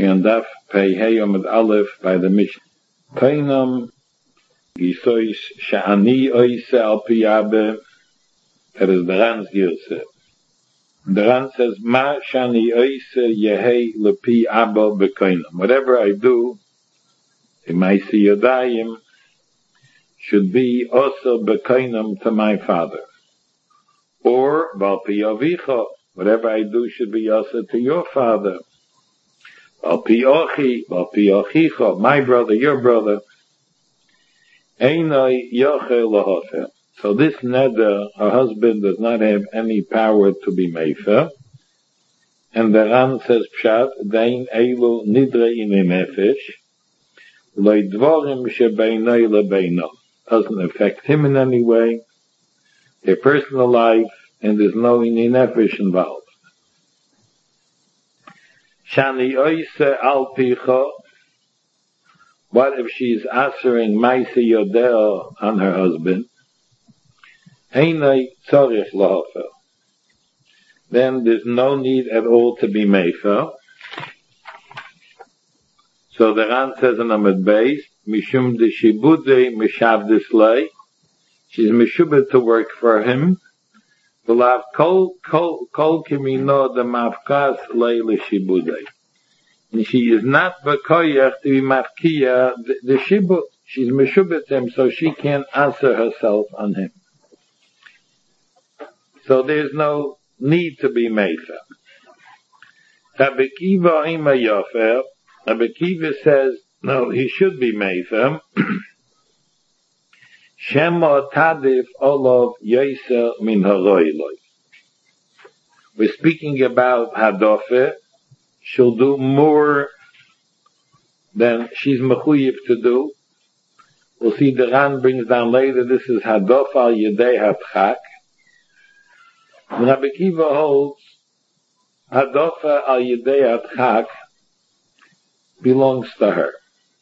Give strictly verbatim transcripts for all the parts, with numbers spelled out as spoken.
on Daf Pei Hey Amud Aleph by the Mishnah. Kainam Gisois Sha'ani Oise Al Pi Abba. That is the Ran's Girse. The Ran says, Ma Shani Oise Yehei Lepi Abba Bekainam. Whatever I do in my Siyodayim should be also Bekainam to my father. Or Val Pi Avicha. Whatever I do should be also to your father. Val Pi Ochi, Val Pi Ochicha, my brother, your brother. Einai Yochel Lahofer. So this neder, her husband does not have any power to be mefer. And the Ran says, Pshat, Dain Eilu Nidre in a Nefesh, Loi Dvorim Shebeinai Lebeino. Doesn't affect him in any way, their personal life, and there's no in Nefesh involved. Shani Oise Al Picha. What if she's answering Maise Yodeo on her husband? Einai Tzorich Lahofer. Then there's no need at all to be mefer. So the Ran says in Amud Beis, Mishum de Shibude Mishavdis Lei. She's Mishubed to work for him. V'lav kol kol kol kimino de mafkas Lei L'Shibude. And she is not bekoyach to be mafkiya the, the shibud. She's Mishubed him, so she can't answer herself on him. So there's no need to be mefer. Rabbi Kiva ima yofer. Rabbi Kiva says, no, he should be mefer. Shema tadif olav yoser min haroiloi. We're speaking about hadofe. She'll do more than she's mechuyev to do. We'll see the Ran brings down later, this is hadof al yedei hatchak. Rabbi Kiva holds hadofa al yedei hatchak belongs to her.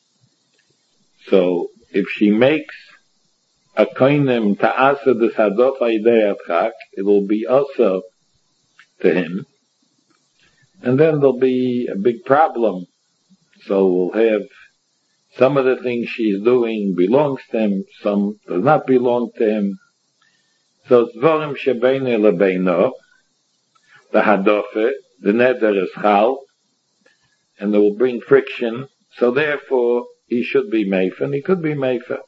So if she makes a koinem ta'asa this hadofa al yedei hatchak, it will be also to him. And then there'll be a big problem. So we'll have some of the things she's doing belongs to him, some does not belong to him. So Dvorim Shebeine Lebeino, the Hadofe, the Neder is Chal, and it will bring friction. So therefore, he should be Mefer, and he could be Mefer.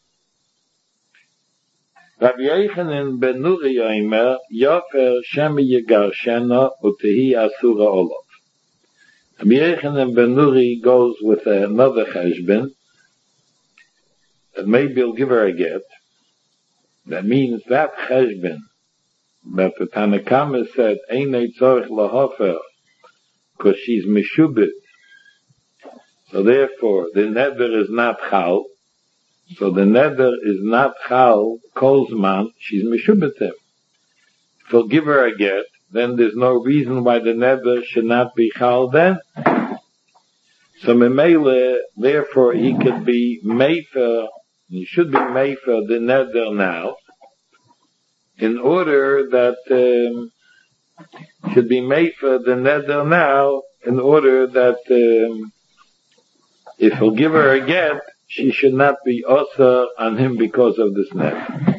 Rabbi Yochanan ben Nuri Yomer, Yofer Shemi Yegarshena Utehi Asura Olav. Rabbi Yochanan ben Nuri goes with another cheshbon, that maybe he'll give her a get. That means that cheshbon, that the Tanakama said, Einei Tzorich Lahofer, because she's Mishubit. So therefore, the neder is not Chal. So the neder is not Chal, Kolzman, she's Mishubetem. If he'll give her a get, then there's no reason why the neder should not be Chal then. So Memele, therefore he could be Mefer, he should be Mefer the neder now, in order that, um, should be Mefer the neder now, in order that, um, if he'll give her a get, she should not be also on him because of this neder.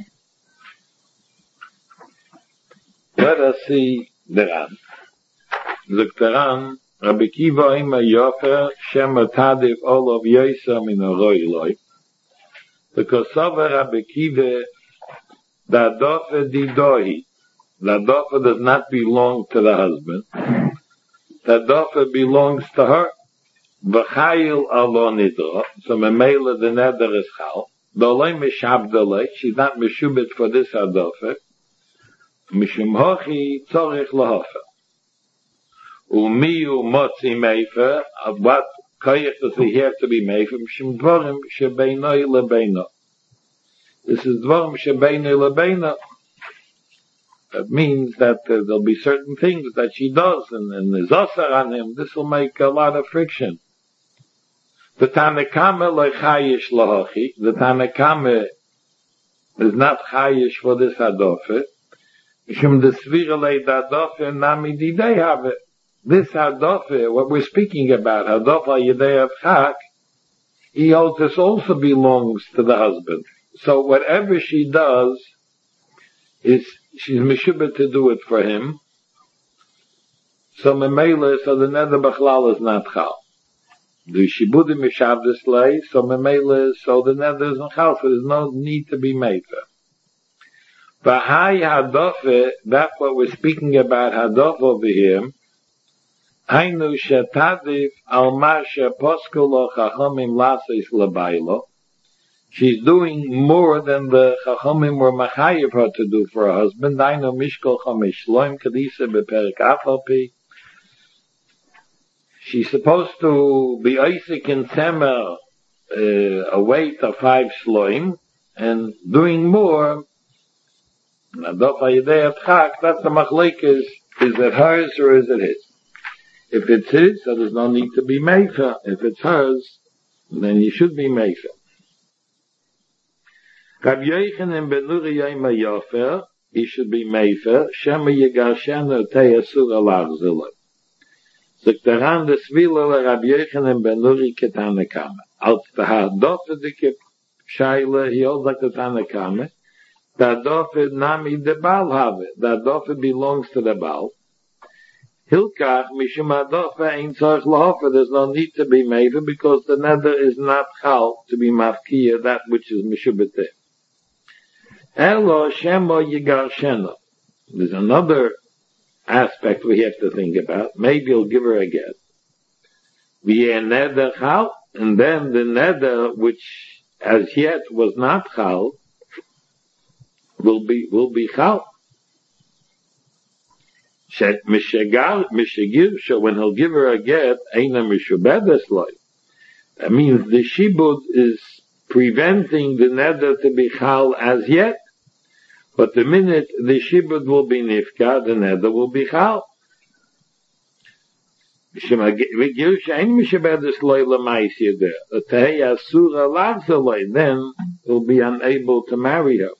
Let us see the Ran. Look the Ran, Rabbi Kiva ima yofer shema tadif olav yoser min haroiloi. Because over Rabbi Kiva, the adofe didohi. The adofe does not belong to the husband. The adofe belongs to her. V'chayil alo nidro, so memela the neder is chal. Dolei mishabdalei, she's not mishubit for this hadofe. Mishum hochi tzorich lahofer. Umiyu motzi mefer, of what koyach does he have to be mefer? Mishum dvorim shebeinoi lebeino. This is dvorim shebeinoi lebeino. That means that uh, there'll be certain things that she does, and, and there's osar on him. This will make a lot of friction. The Tanakama lechayish lahochi. The Tanakama is not chayish for this hadofe. Mishum desvira le hadofe nami didei have. this Hadofe, what we're speaking about, Hadofe Yedei Avchak, he holds this also belongs to the husband. So whatever she does, is she's meshubah to do it for him. So memela, so the neder b'chlal is not chal. The shibudim mishavdus lay, so memela, so the neder is not chal, so there's no need to be made for. V'hai hadofe, that's what we're speaking about hadofe over here. Hainu shetadif al masha poskulo chachamim lasis lebaylo. She's doing more than the chachamim were machayev her to do for her husband. Hainu mishkol chamesh shloim kadisa beperek afalpi. She's supposed to be Isaac in Temer, uh, a weight of five shloim, and doing more. That's the machlekes. Is it hers or is it his? If it's his, so there's no need to be mefer. If it's hers, then he should be mefer. Rabbi Yochanan ben Nuri Yoma Yofer, he should be mefer. Shema Yegarshenu Teyasur Alachzillah. Ziktaran des Vila Rabbi Yochanan ben Nuri Ketanakama. Als the Hadofe dike Shaila, he holds like the Tanakama. The Hadofe Nami de Baal have it. The Hadofe belongs to the Baal. Hilkach Mishum Hadofe Ein Tzorch Lahofer. There's no need to be mefer because the neder is not chal to be mafkiya, that which is Mishubeteh. Elo Shemo Yegarshenu. There's another aspect we have to think about. Maybe he'll give her a get. V'yeh neder chal, and then the neder which as yet was not chal will be will be chal. Mishagir, so when he'll give her a get, eina mishubedes loy. That means the shibud is preventing the neder to be chal as yet. But the minute the shibud will be nifka, the neder will be chal. Then he'll be unable to marry her.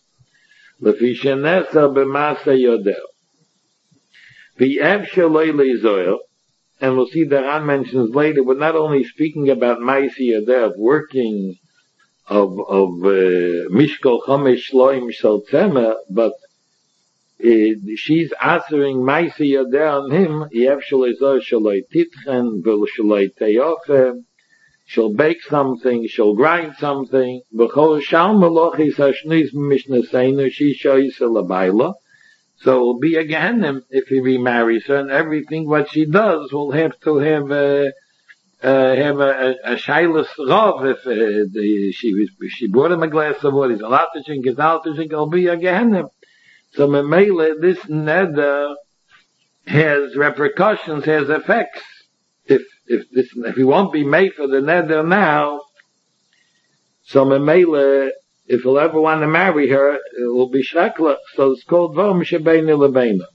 And we'll see that Ran mentions later, we're not only speaking about Maisi Yodeh, of working of of Mishkol Chomesh Shloim Shel Tzemah, but uh, she's answering Maisi Yodeh on him. Yev Shalei Zoy Shalei Titchen Vil Shalei Teyoche. She'll bake something, she'll grind something. B'chol Shal Melochis Hashnis Mishnaseinu Shisha Yisel Abayla. So it will be a Gehenim if he remarries her, and everything what she does will have to have a Uh, have a, a, a shailus rav if uh, the, she she brought him a glass of water. He's allowed to drink. He's allowed to drink. It'll be a gehenim. So memele, this neder has repercussions, has effects. If if this if he won't be made for the neder now, so memele, if he'll ever want to marry her, it will be shrekla. So it's called vom shebeinu lebeinu.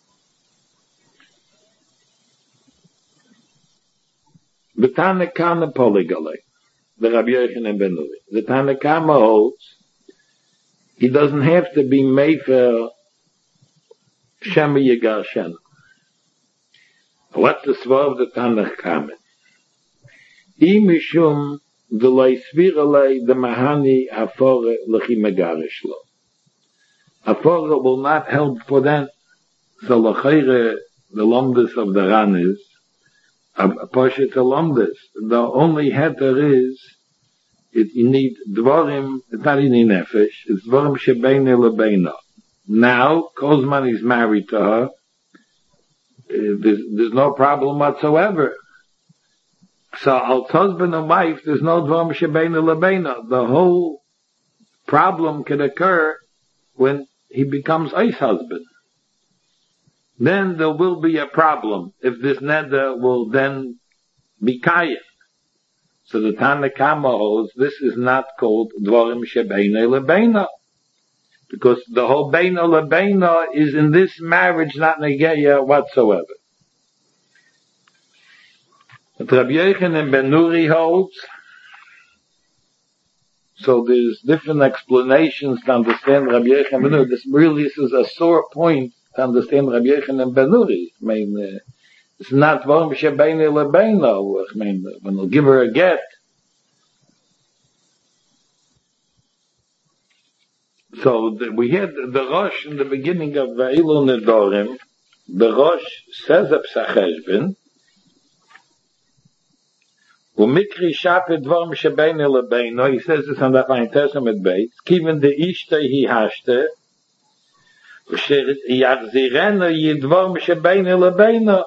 The Tanakama polygale, the Rabbi Yochanan ben Nuri. The Tanakama holds he doesn't have to be made for Shema Yegarshenu. What's the svar of the Tanakama? I mishum v'loi sviralei the mahani afore l'chi megarish lo. Afore will not help for that. So l'chayre, the lomdus of the Ran is a Poshet Alomdus. The only heter is, it, you need dvorim, it's not in nefesh, it's dvorim shebeinu lebeinu. Now, Kozman is married to her, there's, there's no problem whatsoever. So, als husband and wife, there's no dvorim shebeinu lebeinu. The whole problem can occur when he becomes ice husband. Then there will be a problem if this neder will then be kayim. So the Tanakama holds this is not called dvorim shebeinu lebeinu, because the whole beinu lebeinu is in this marriage not negeya whatsoever. But Rabbi Yochanan ben Nuri holds. So there's different explanations to understand Rabbi Yochanan ben Nuri. This really this is a sore point to understand Rabbi Yochanan ben Nuri. I mean, uh, It's not Dvarim Shebeini Lebeino. I mean, when they'll give her a get. So the, we had the Rosh in the beginning of Va'ilu Nedorim. The Rosh says a Psacheshbin. Umikri Shapet Dvarim Shebeini Lebeino. He says this on the Chaim Testament base. Kiven de Ishte hi hashte. Yachzirena Yidvarim Shebeini Lebeino.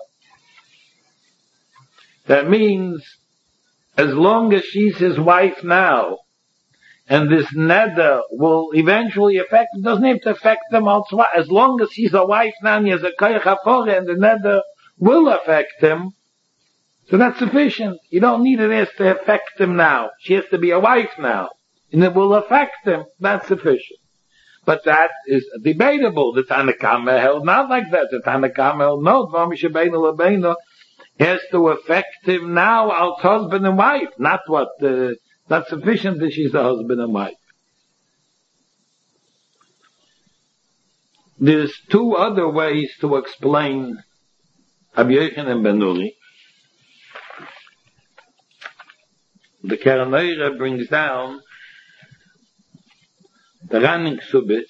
That means, as long as she's his wife now, and this neder will eventually affect, it doesn't have to affect them also, as long as she's a wife now, and he has a koyach hafore, and the neder will affect him, so that's sufficient. You don't need it as to affect him now. She has to be a wife now, and it will affect him. That's sufficient. But that is debatable. The Tanakama held not like that. The Tanakama held no, Dvarim Shebeini Lebeino has to affect him now as husband and wife, not what, uh, not sufficient that she's a husband and wife. There's two other ways to explain Rabbi Yochanan ben Nuri. The Keren Orah brings down the Raning Subis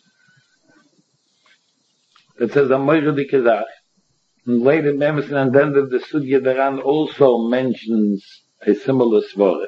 that says a Moira di Kezach. And later, Emerson and then the Sugya Daran also mentions a similar svara.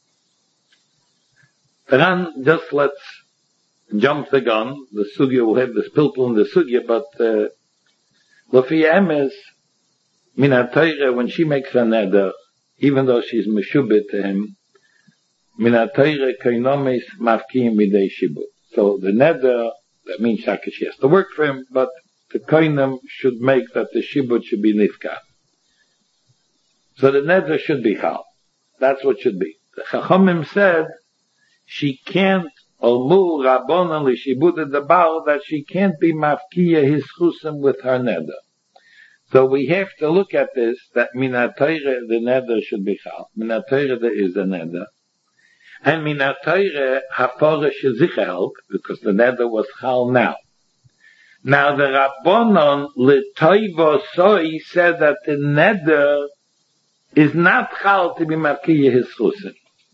Daran just let's jump the gun. The Sugya will have the spilpul in the Sugya, but Lafi Emes, Minat Torah, when she makes a neder, even though she's meshubit to him, Minat Torah kainomes mafkiyim midei shibut. So the neder, that means Shaka, she has to work for him, but the koinim should make that the shibut should be nifka. So the neder should be chal. That's what should be. The Chachamim said she can't olmu rabbonan l'shibut the bal, that she can't be mafkiya his chusim with her neder. So we have to look at this, that minat Torah the neder should be chal. Minat Torah there is a neder. And minat Torah hafara should sich help, because the neder was chal now. Now the Rabbonon l'toivo soi said that the neder is not chal to be markiya his chusim.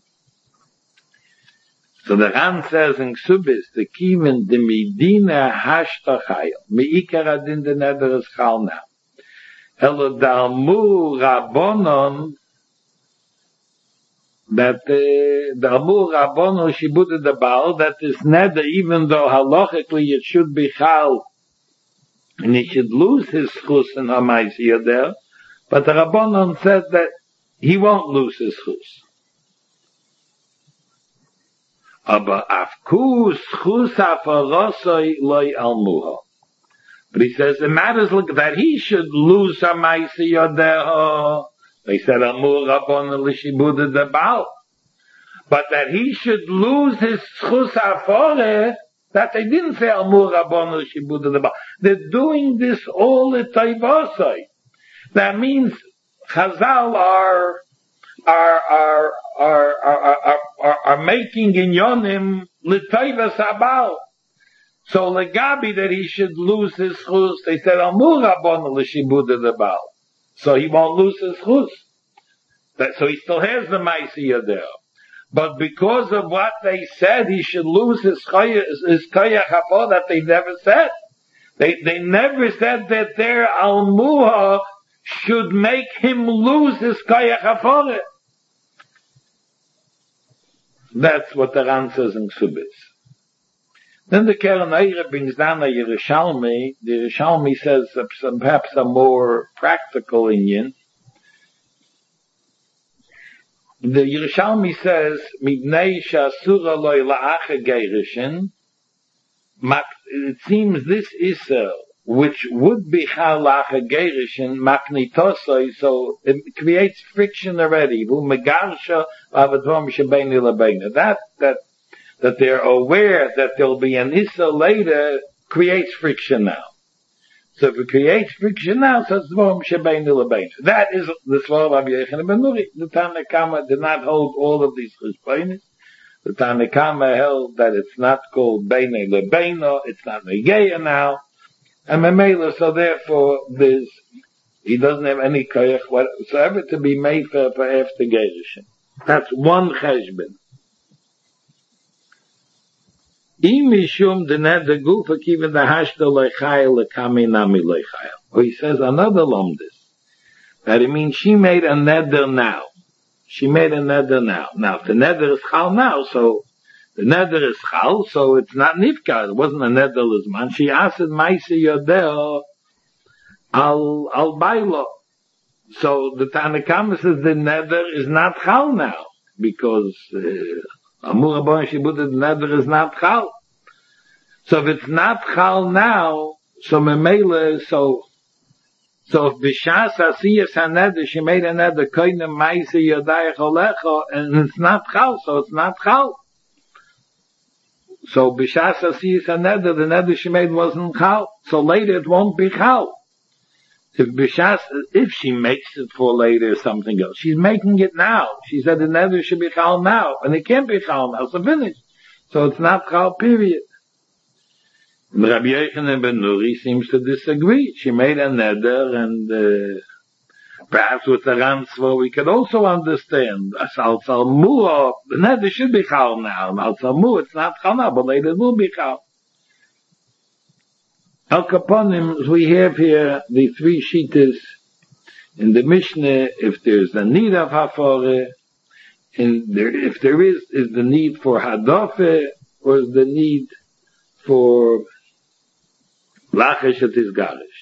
So the Ran says in Ksubis, the kiven de medina hashta chayil. Me'ikar adin the neder is chal now. Elo dalmu Rabbonon, that the dalmu Rabbonon shibud the baal, that is neder, even though halachically it should be chal, and he should lose his chus in Hamaisiyah there, but the Rabbanon said that he won't lose his chus. Aber afkus chus afarosoi loy almuha. But he says it matters look that he should lose Hamaisiyah there. They said almuha Rabbanon l'shibud the baal, but that he should lose his chus afore. That they didn't say Amur Rabbanu Shibud the Baal. They're doing this all the Taivasai. That means Chazal are are are are are are, are, are making in Yonim l'Taivas Abal. So Legabi that he should lose his chus, they said Amur Rabbanu Shibud the Baal. So he won't lose his chus. That so he still has the Maisiyah there. But because of what they said, he should lose his koyach hafo, that they never said. They they never said that their almuha should make him lose his koyach hafo. That's what the Ran says in Ksubis. Then the Keren Orah brings down a Yerushalmi. The Yerushalmi says some, perhaps a more practical inyan. The Yerushalmi says, "Mibnei shasura loy la'acha geirishin." It seems this Isser, which would be chal la'acha geirishin, maknitosoi, so it creates friction already. Vu megarsha avadvom shebeini lebeina. That that that they're aware that there'll be an Isser later creates friction now. So if it creates friction now, so it's Dvarim Shebeini Lebeina. That is the Svar of Rabbi Yochanan ben Nuri. The Tanakama did not hold all of these cheshbonos. The Tanakama held that it's not called Beine Lebeina, it's not Negeya now, and Memela, so therefore there's He doesn't have any koyach whatsoever to be made for, for after Gerushin. That's one cheshbon. Imishum the neder gufa kiven the hashta lechayel lekami nami lechayel. Or he says another lomdis. That it means she made a neder now. She made a neder now. Now, if the neder is chal now, so the neder is chal, so it's not nifka. It wasn't a neder lizman. She asked Maisa Yodeh al al bailo. So the Tanakama says the neder is not chal now because Amur Rabban Shibud the neder is not chal. So if it's not chal now, so memele so. So if Bishas Asiyas HaNeder, she made a neder, Koine Maise Yodayach Olecho, and it's not Chal, so it's not Chal. So Bishas Asiyas HaNeder, the neder she made wasn't Chal. So later it won't be Chal. If Bishas, if she makes it for later something else, she's making it now. She said the neder should be Chal now, and it can't be Chal now, so finish. So it's not Chal, period. Rabbi Yochanan ben Nuri seems to disagree. She made a neder, and uh, perhaps with the Ransva we could also understand. Al Salmu, the neder should be chal now. Al Salmu, it's not chal now, but later it will be chal. Al Kaponim, we have here the three shittas in the Mishnah. If there's a need of hafore, and there, if there is, is the need for hadofe, or is the need for lachish at his garish.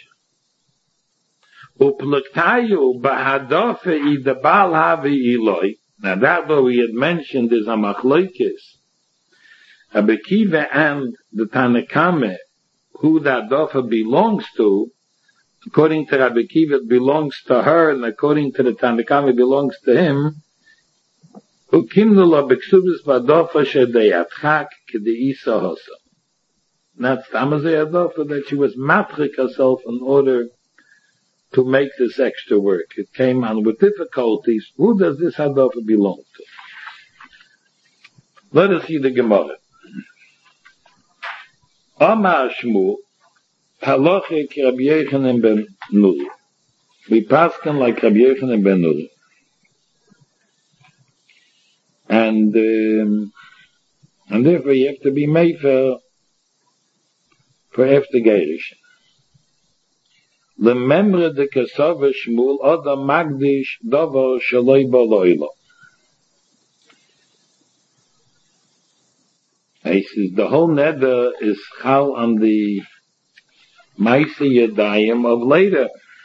Uplektayu bahadofe I the bal havi iloi. Now that though we had mentioned is a machloikis. Rabbi Akiva and the Tanakame, who the adofe belongs to, according to Rabbi Akiva it belongs to her, and according to the Tanakame it belongs to him. Ukimnu lo beksubis badofe shedeyatchak kedeisa hosa. That's the Amazay Adofa, that she was matrik herself in order to make this extra work. It came on with difficulties. Who does this Adofa belong to? Let us see the Gemara. Amar Shmuel, halacha ki Rabbi Yochanan ben Nuri. We paskin like Rabbi Yochanan ben Nuri. And, um, and therefore you have to be made for for after Gerushin. Remember the Kesava Shmuel Oda Magdish Dovo Shaloi Baloilo. He says the whole neder is chal on the Maise Yadayim of later.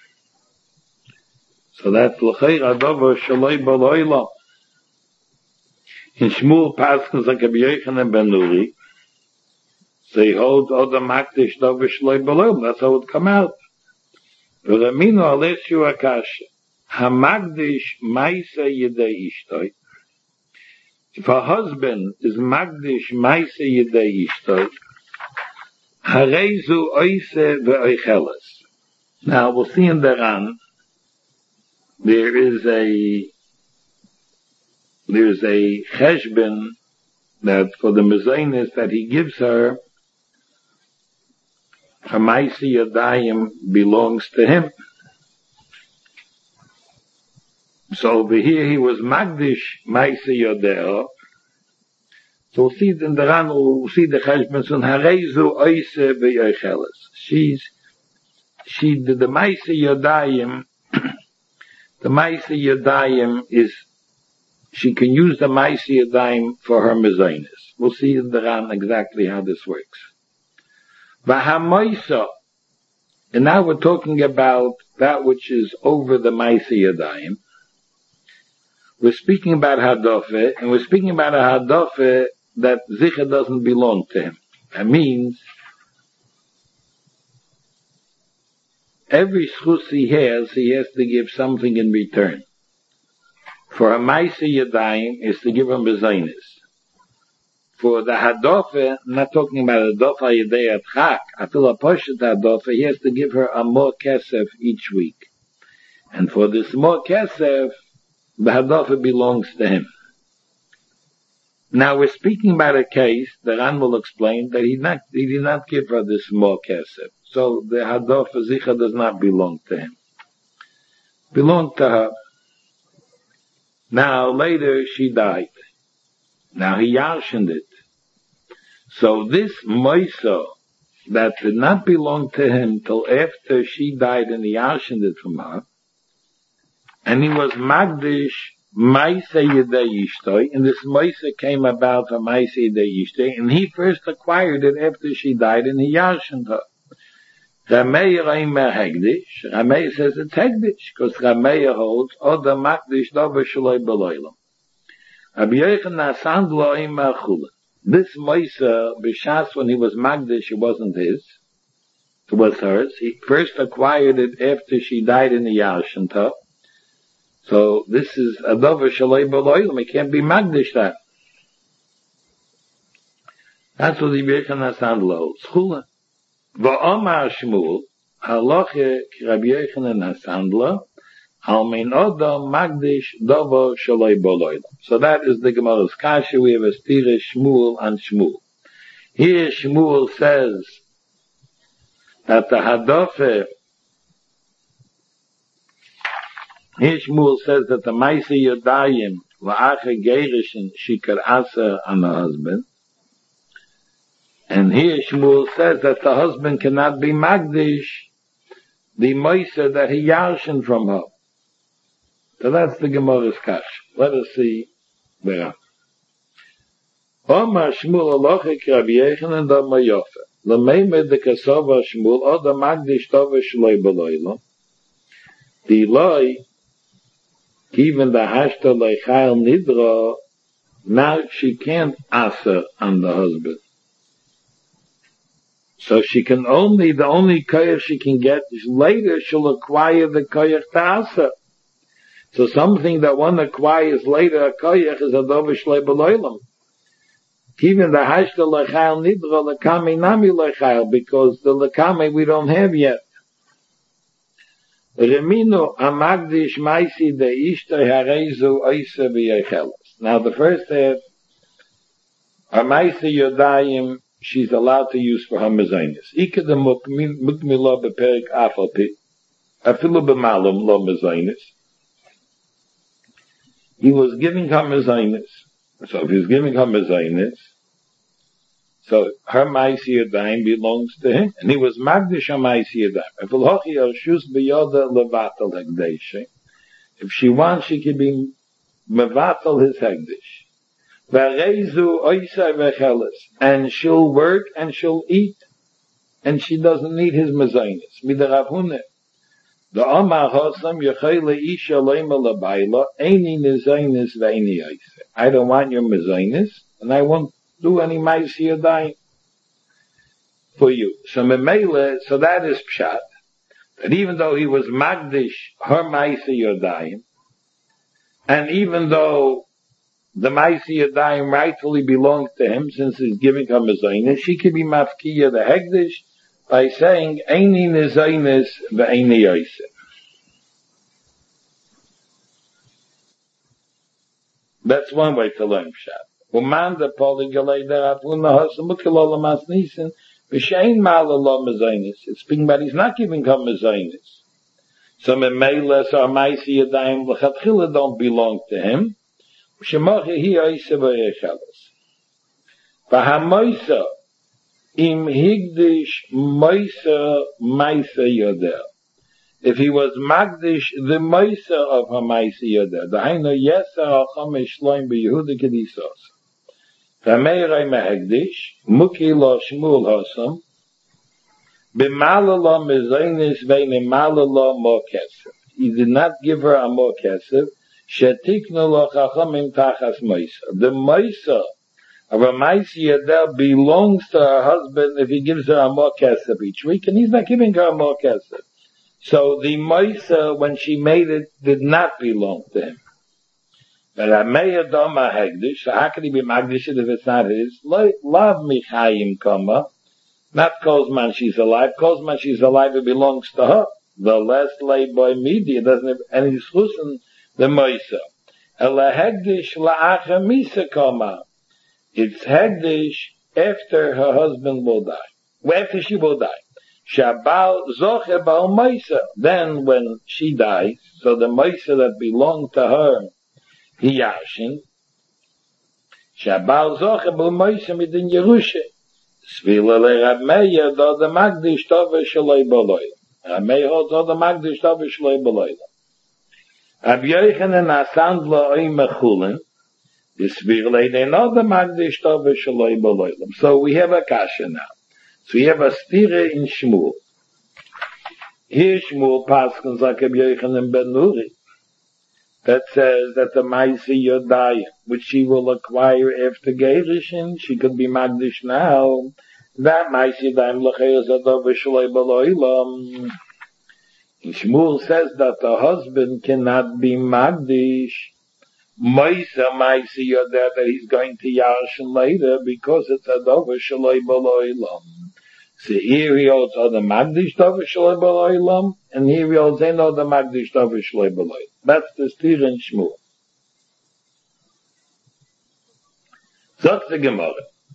So that's L'cheira Dovo Shaloi Baloilo. In Shmuel Paskins like Rabbi Yochanan ben Nuri, so he holds Oda Makdish Dovish Loi Balom. That's how it would come out. V'ramino Aleshu Akash HaMagdish Maisa Yedei Ishtoi. If a husband is Magdish Maisa Yedei Ishtoi, Harezu Oise Ve'oicheles. Now we'll see in the Ran, there is a, there's a cheshbon that for the mezainis that he gives her, her Maisa Yadayim belongs to him. So over here he was Magdish Maisa Yodeo. So we'll see in the Ran, we'll see the Cheshbon son Harezu Oise B'Yocheles. She's, she did the Maisa Yodayim, the Maisa Yodayim is, she can use the Maisa Yodayim for her mezainis. We'll see in the Ran exactly how this works. Vahamoisa, and now we're talking about that which is over the Maisa Yadayim. We're speaking about Hadofe, and we're speaking about a Hadofe that Zicha doesn't belong to him. That means every schus he has, he has to give something in return. For a Maisa Yadayim is to give him bezainis. For the Hadofe, I'm not talking about a Hadofe Yadei Atchak, I feel a Poshet Hadofe, he has to give her a more kesef each week. And for this more kesef, the Hadofe belongs to him. Now we're speaking about a case, the Ran will explain, that he not, he did not give her this more kesef. So the Hadofe Zicha does not belong to him. belonged to her. Now later she died. Now he yarshened it. So this Moisa that did not belong to him till after she died and he yarshened it from her, and he was Magdish Maisa Yedei Ishtoi, and this Moisa came about from Maisa Yedei Ishtoi, and he first acquired it after she died and he yarshened her. Rameir Eimer Hegdish, Rameir says it's Hegdish, because Rameir holds, Oda Magdish Dova Shaloi Beloilam. Rabbi Yochanan Sandlo Eimer Chulin. This Moisa, B'Shas, when he was Magdish, it wasn't his. It was hers. He first acquired it after she died in the Yarshanta. So this is a Dover Shalei B'Loilam. It can't be Magdish that. That's what the Rabbi Yochanan holds. Chula. V'omar Shmuel, halacha Rabbi Yochanan Sandlo, al min Odom Magdish Dover Shalei B'Loilam. So that is the Gemara's Kasha. We have a stira Shmuel and Shmuel. Here Shmuel says that the Hadofe, here Shmuel says that the Maisa Yodayim la'acha Gerishin Shikar Asa on the husband. And here Shmuel says that the husband cannot be Magdish, the Moisa that he yarshin from her. So that's the Gemara's Kash. Let us see where. Omar Shmuel Alochik Rabbi Yochanan da Mayofa. L'meimed de Kasova Shmuel Oda Magdish Tova Shloi B'Loilam. The Loi, even the Hashta Leichayel Nidra, now she can't asa on the husband. So she can only, the only koyach she can get is later she'll acquire the koyach to asa. So something that one acquires later, a koyach, is a dover shlei b'loilam. Even the hashta lechayel nidra lekame nami lechayel, because the lekame we don't have yet. Remino amagdish maisi de ishta harezu oisa v'yechelas. Now the first half, a maisi yodayim, she's allowed to use for her mezainis. Ika de mukmila beperik afalpi, afilu b'malum lo mezainis. He was giving her mezainis. So if he's giving her mezainis, so her maisi yodayim belongs to him, and he was magdish her maisi yodayim. If l'hochi arshus biyoda levatal hegdesh, if she wants, she can be mevatal his hegdish. And she'll work and she'll eat, and she doesn't need his mezainis. Midarabhune. The Omar Hosam Yechayla Isha Leima Labaila Eini Mezainis Veini Aise. I don't want your mezainis, and I won't do any Maisi Yodayim for you. So Memele, so that is Pshat. That even though he was Magdish, her Maisi Yodayim, and even though the Maisi Yodayim rightfully belongs to him, since he's giving her mezainis, she could be mafkiya the hegdish by saying Eini mezainis ve'eini yosef. That's one way to learn Pshat. Uman de poligalei derafuna hasamukilol masnisin v'shein malala mezainis. It's speaking about he's not giving her mezainis. So memeiles or Maisi Yodayim l'chatchila don't belong to him. Shemachi hi oisa v'yechelas. V'hamoisa im higdish moisa maisa yodeh. If he was magdish the moisa of her maisa yodeh, the haino yeser al-chamesh shloim b'Yehuda kedisos. V'meirei mehegdish muki lo shmul hosam b'malala mezainis ve'nemalala mo kesef. He did not give her a mo kesef. Shetiknu lo chachamim tachas moisa. The moisa of a maisi yodeh belongs to her husband if he gives her a more kesef each week, and he's not giving her a more kesef. So the moisa, when she made it, did not belong to him. But Ameya Doma Hegdish, so how can he be Magdish if it's not his? Love Michayim Kama, not Kozman she's alive. Kozman she's alive, it belongs to her. The less lay boy media doesn't have any schusen the moisa. Ela Hegdish la'acha misa Kama. It's Hegdish after her husband will die. After she will die. Shabal zoche bal moisa. Then when she dies, so the moisa that belonged to her, he yashin. Shabal zoche bal moisa midin Yerusha. Svila le Rab Meir do the magdish tove shaloi baloy. Rab Meir do the magdish tove shaloi baloy. Rab Yochanan asand lo oy mechulin. Svila le no the magdish tove shaloi baloy. So we have a kasha now. So we have a stira in Shmuel. Here Shmuel paskins like Rab Yochanan ben Nuri, that says that the Maisi Yodai, which she will acquire after Gerishin, she could be Magdish now. That Maisi Yodai L'chei Zadov V'Shalei B'Loilam. And Shmuel says that the husband cannot be Magdish. Maisa Maisi Yodai that he's going to Yarshin later because it's Zadov V'Shalei B'Loilam. So here he holds other Magdish Dov V'Shalei B'Loilam, and here he holds another Magdish Dov V'Shalei B'Loilam. That's the Stir in Shmuel. Sagt the Gemara.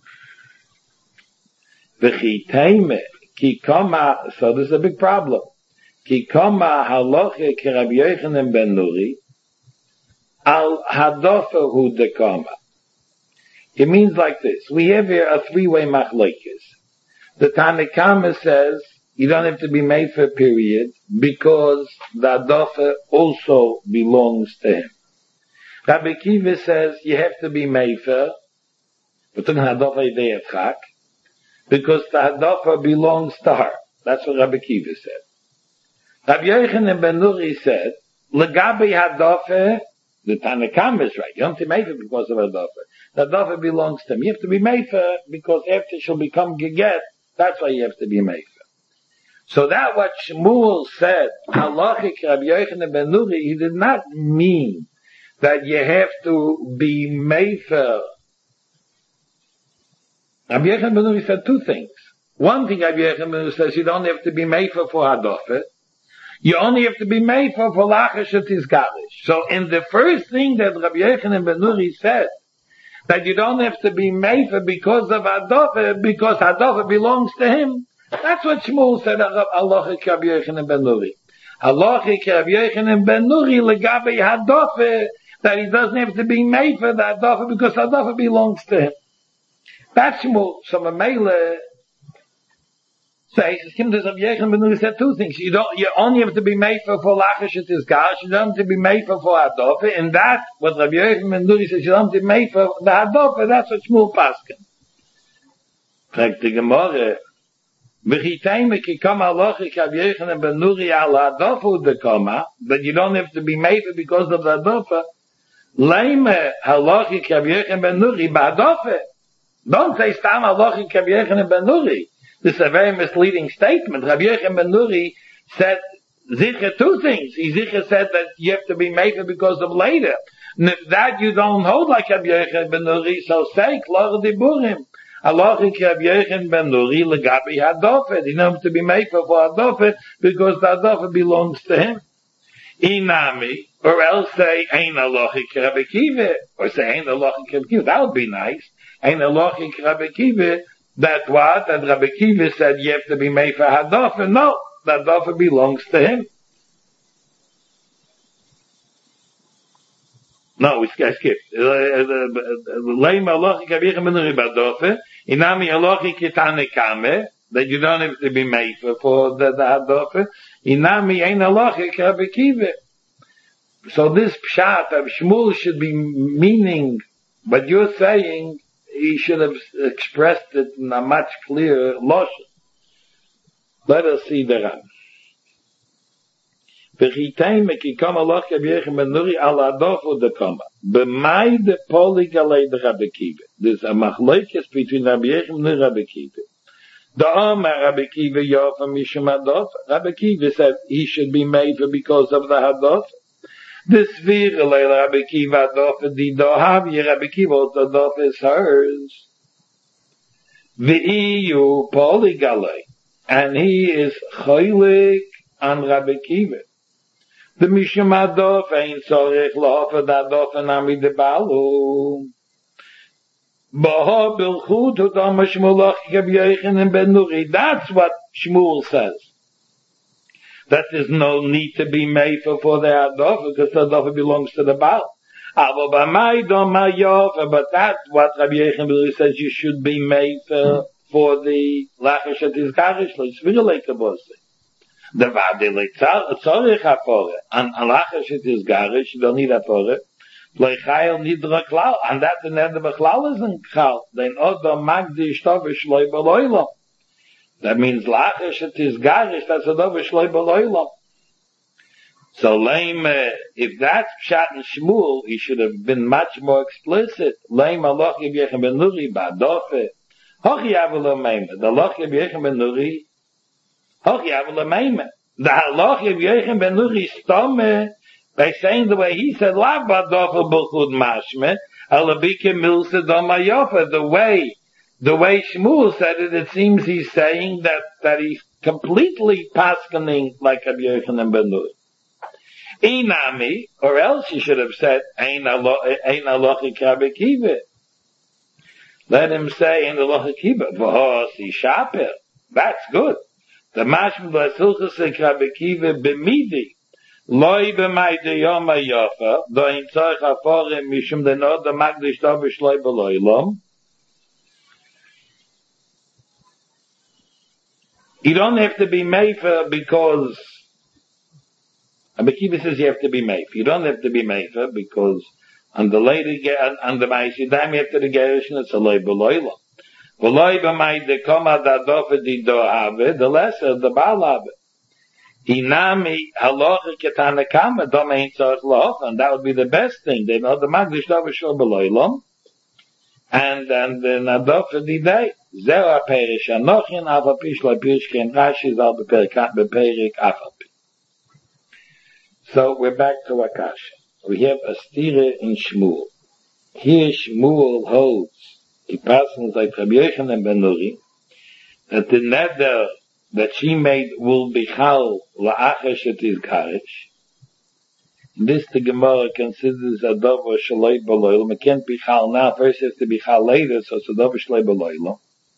V'chi teime, ki kama, so there's a big problem. Ki kama haloche ki Rabbi Yochanan ben Nuri, al hadofer hu de kama. It means like this. We have here a three-way machlokes. The Tanakama says you don't have to be made for a period because the Adofa also belongs to him. Rabbi Kiva says you have to be made for, but the Adofa Chak, because the Adofa belongs to her. That's what Rabbi Kiva said. Rabbi Yochanan ben Nuri said, Legabi Hadofa, the Tanakama is right. You don't have to be made for because of Adofa. The Adofa belongs to him. You have to be made for because after she'll become Geget, that's why you have to be made for. So that what Shmuel said, halachic Rabbi Yochanan ben Nuri, he did not mean that you have to be made for. Rabbi Yochanan ben Nuri said two things. One thing Rabbi Yochanan ben Nuri says, you don't have to be made for for Hadofe. You only have to be made for for Lachash Tizgalish. So in the first thing that Rabbi Yochanan ben Nuri said, that you don't have to be made for because of Hadofe, because Hadofe belongs to him. That's what Shmuel said, Halachic Rabbi Yochanan ben Nuri. Halachic Rabbi Yochanan ben Nuri, legabe Hadofe, that he doesn't have to be made for the Hadofe because Hadofe belongs to him. That's Shmuel. So Mamela says, Rabbi Yochanan ben Nuri said two things. You don't, you only have to be made for for Lachash Tizgalish, you don't have to be made for for Hadofe, and that, what Rabbi Yochanan ben Nuri says, you don't have to be made for the Hadofe, that's what Shmuel paskin. Fragt die Gemara, V'chitayme ki kama halachic Rabbi Yochanan ben Nuri al Hadofe de kama, that you don't have to be made for because of the Hadofe, Leime halachic Rabbi Yochanan ben Nuri ba'Hadofe. Don't say stam halachic Rabbi Yochanan ben Nuri. This is a very misleading statement. Rabbi Yochanan ben Nuri said Zicha two things. He Zicha said that you have to be made because of later. And if that you don't hold like Rabbi Yochanan ben Nuri, so say Klar Diburim. Halachic Rabbi Yochanan ben Nuri legabi Hadofe. He don't have to be made for Hadofe because the Hadofe belongs to him. Inami, or else say Ein halachic Rabbi Kiva, or say Ein halachic Rabbi Kiva. That would be nice. Ein halachic Rabbi Kiva. That what? That Rabbi Kiva said you have to be made for Hadofe. No, that Hadofe belongs to him. No, we skipped. Leim halachic Rabbi Yochanan ben Nuri b'Hadofe. Inami halachic Tanakama, that you don't have to be made for, for the, the Hadofe. Inami ein halachic Rabbi Kiva. So this pshat of Shmuel should be meaning what you're saying. He should have expressed it in a much clearer lotion. Let us see the Ran. V'chitayme ki kama halachic Rabbi Yochanan ben Nuri al Hadofe de kama. B'may de polig alei de Rabbi Kiva. There's a machlokes between Rabbi Yochanan and Rabbi Kiva. The Amar Rabbi Kiva yofa mishum Hadofe. Rabbi Kiva said he should be made for because of the Hadofe. This vir alei Rabbi Kiva Hadofe di dohavi. Rabbi Kiva the Hadofe is hers. V'iyu polig alei, and he is cholik on Rabbi Kiva. The mishum Hadofe ein tzorich lahofer the Hadofe nami de balu. Baha bilchut udam Shmuel Rabbi Yochanan ben Nuri. That's what Shmuel says. That there's no need to be made for, for the Adofa, because the Adofa belongs to the Baal. But that's what Rabbi Yochanan says you should be made for, for the Lachash at his Garish, like Svirelek Abose. The Vadele Tzorich Hafore. And Lachash at his Garish, you don't need Hafore. Leichayel Nidra Klal. And that the Neder Bechlal isn't Klal. Then Odo Magdi Shtovish Loi Beloilo. That means Lachash at his Garish, that's Odo Shloi Beloilo. So Lame, uh, if that's Pshat and Shmuel, he should have been much more explicit. Lame Allah Yevchem ben Nuri ba'adofe. Hochi avula meime. The Allah Yevchem ben Nuri. Hochi avula meime. The Allah Yevchem ben Nuri stome by saying the way he said, La ba'adofe b'chud mashme, alabike milse domayofe. The way, the way Shmuel said it, it seems he's saying that, that he's completely paskening like Rabbi Yochanan ben Nuri. Inami, or else he should have said, Ein alochi Rabbi Akiva. Let him say, Ein alochi Akiva. V'hosi shaper. That's good. The mashma b'asilchus Rabbi Akiva b'midi. Loi b'may deyoma yofa. Do in tzorich haforim mishum denod the magdish dovish loi b'loilom. You don't have to be mefer because Rabbi Akiva says you have to be mefer. You don't have to be mefer because on the lady on the Ma'asidam after the Gerushin it's a loy b'loyla. V'loy b'may dekoma dadofe di do'ave, the lesser the ba'alabe. Inami halocha ketanakama domein tzorch loch, and that would be the best thing. They know the magdish dovish lo b'loylam, and and the nadofe di day. Zeh ha'perish anochin avapish lo pirish ken Rashi zal b'perik afapi. So we're back to Akasha. We have a stira in Shmuel. Here Shmuel holds, he passes like Rabbi Yochanan ben Nuri, that the neder that she made will be chal la'achash et his garish. This the Gemara considers a dover shaloi b'loilo. It can't be chal now. First it has to be chal later, so it's a dover shaloi b'loilo.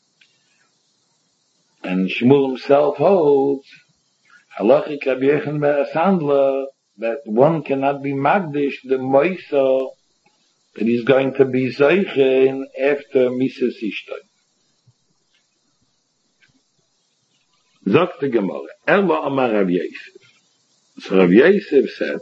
And Shmuel himself holds halachic Rabbi Yochanan ben Sandler that one cannot be magdish the moisa that he's going to be zeichen after Mises Ishtoi. Zogt the Gemara, Elo Amar Rav Yosef. So Rav Yosef said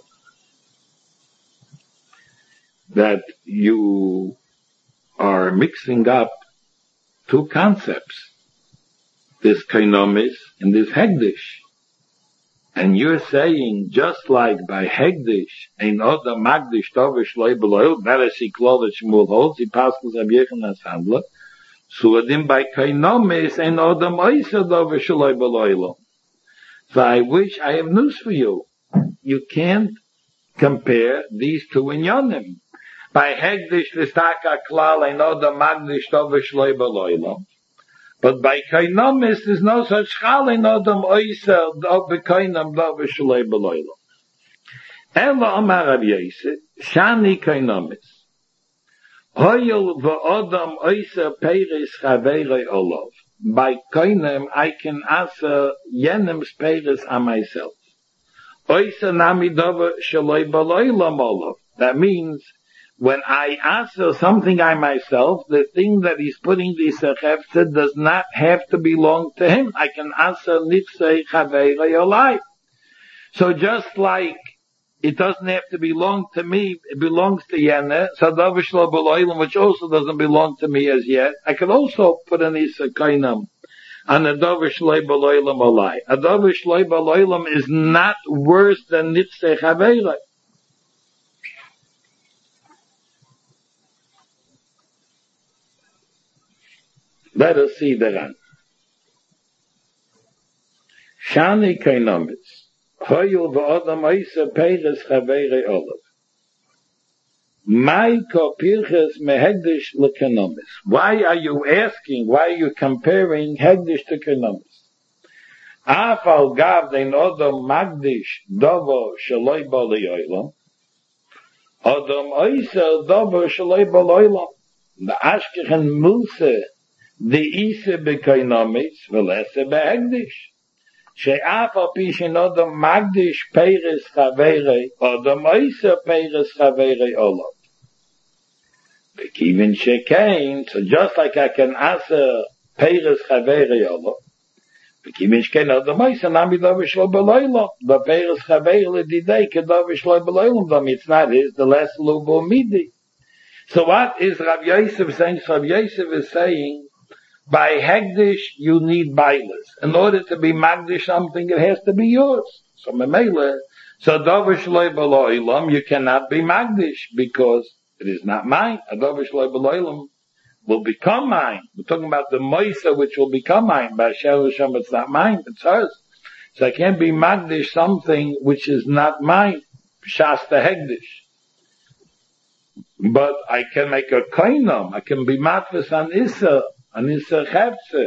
that you are mixing up two concepts, this kainomis and this hegdish. And you're saying, just like by Hegdish, ein Oda Magdish Tovish Loi B'Loil, that is he called that Shmuel holds, he passes Rabbi Yochanan Sandler, so adim by Kainomis, ein Oda Moisa Tovish Loi B'Loil. So I wish, I have news for you. You can't compare these two inyonim. By Hegdish, Vistaka Klal, ein Oda Magdish Tovish Loi B'Loil. But by kainomis, there's no such chal in Odom Oyser, of the kainam, of the shalei beloilo. Ela Amar Rav Yosef, Shani kainomis. Hoyel v'odom Oyser peiris chaveirei olov. By kainam, I can answer yenem's peiris on myself. Oyser nami dova shalei beloilo olov. That means, when I answer something I myself, the thing that he's putting the sechefta does not have to belong to him. I can answer nifsei chaveirei olai. So just like it doesn't have to belong to me, it belongs to Yene, Sadavish lo b'loilam, which also doesn't belong to me as yet. I can also put an isa kainam on a davish lo b'loilam olai. A davish lo b'loilam is not worse than nifsei chaveirei. Let us see the Ran. Shani kainomis. Hoyul v'odam oisa peiris chaveirei olav. Mai ko pirches mehegdish l'kainomis. Why are you asking, why are you comparing hegdish to kainomis? Afal gav den odam magdish dovo shaloi b'loilam. Odam oisa dovo shaloi b'loilam. the Ashkechen Mulse, the Ise Bekoinomis, Velese Behegdish. She'af al pi shenodam magdish peiris chaveirei, odam oise peiris chaveirei olot. Bekivin shekein, so just like I can answer peiris chaveirei olot, bekivin shekein odam oise nami dovish lo beloilom, the peiris chaveirei didei kedovish lo beloilom, dom it's not his, the less lubo midi. So what is Rav Yosef saying? So Rav Yosef is saying, by Hegdish, you need bailers. In order to be Magdish something, it has to be yours. So Memele, so Dovish loy beloilam, you cannot be Magdish because it is not mine. A Dovish loy beloilam will become mine. We're talking about the Moisa which will become mine. By Hashem, it's not mine, it's hers. So I can't be Magdish something which is not mine. Shasta Hegdish. But I can make a koinam. I can be matvis an Issa. And it's a chepse.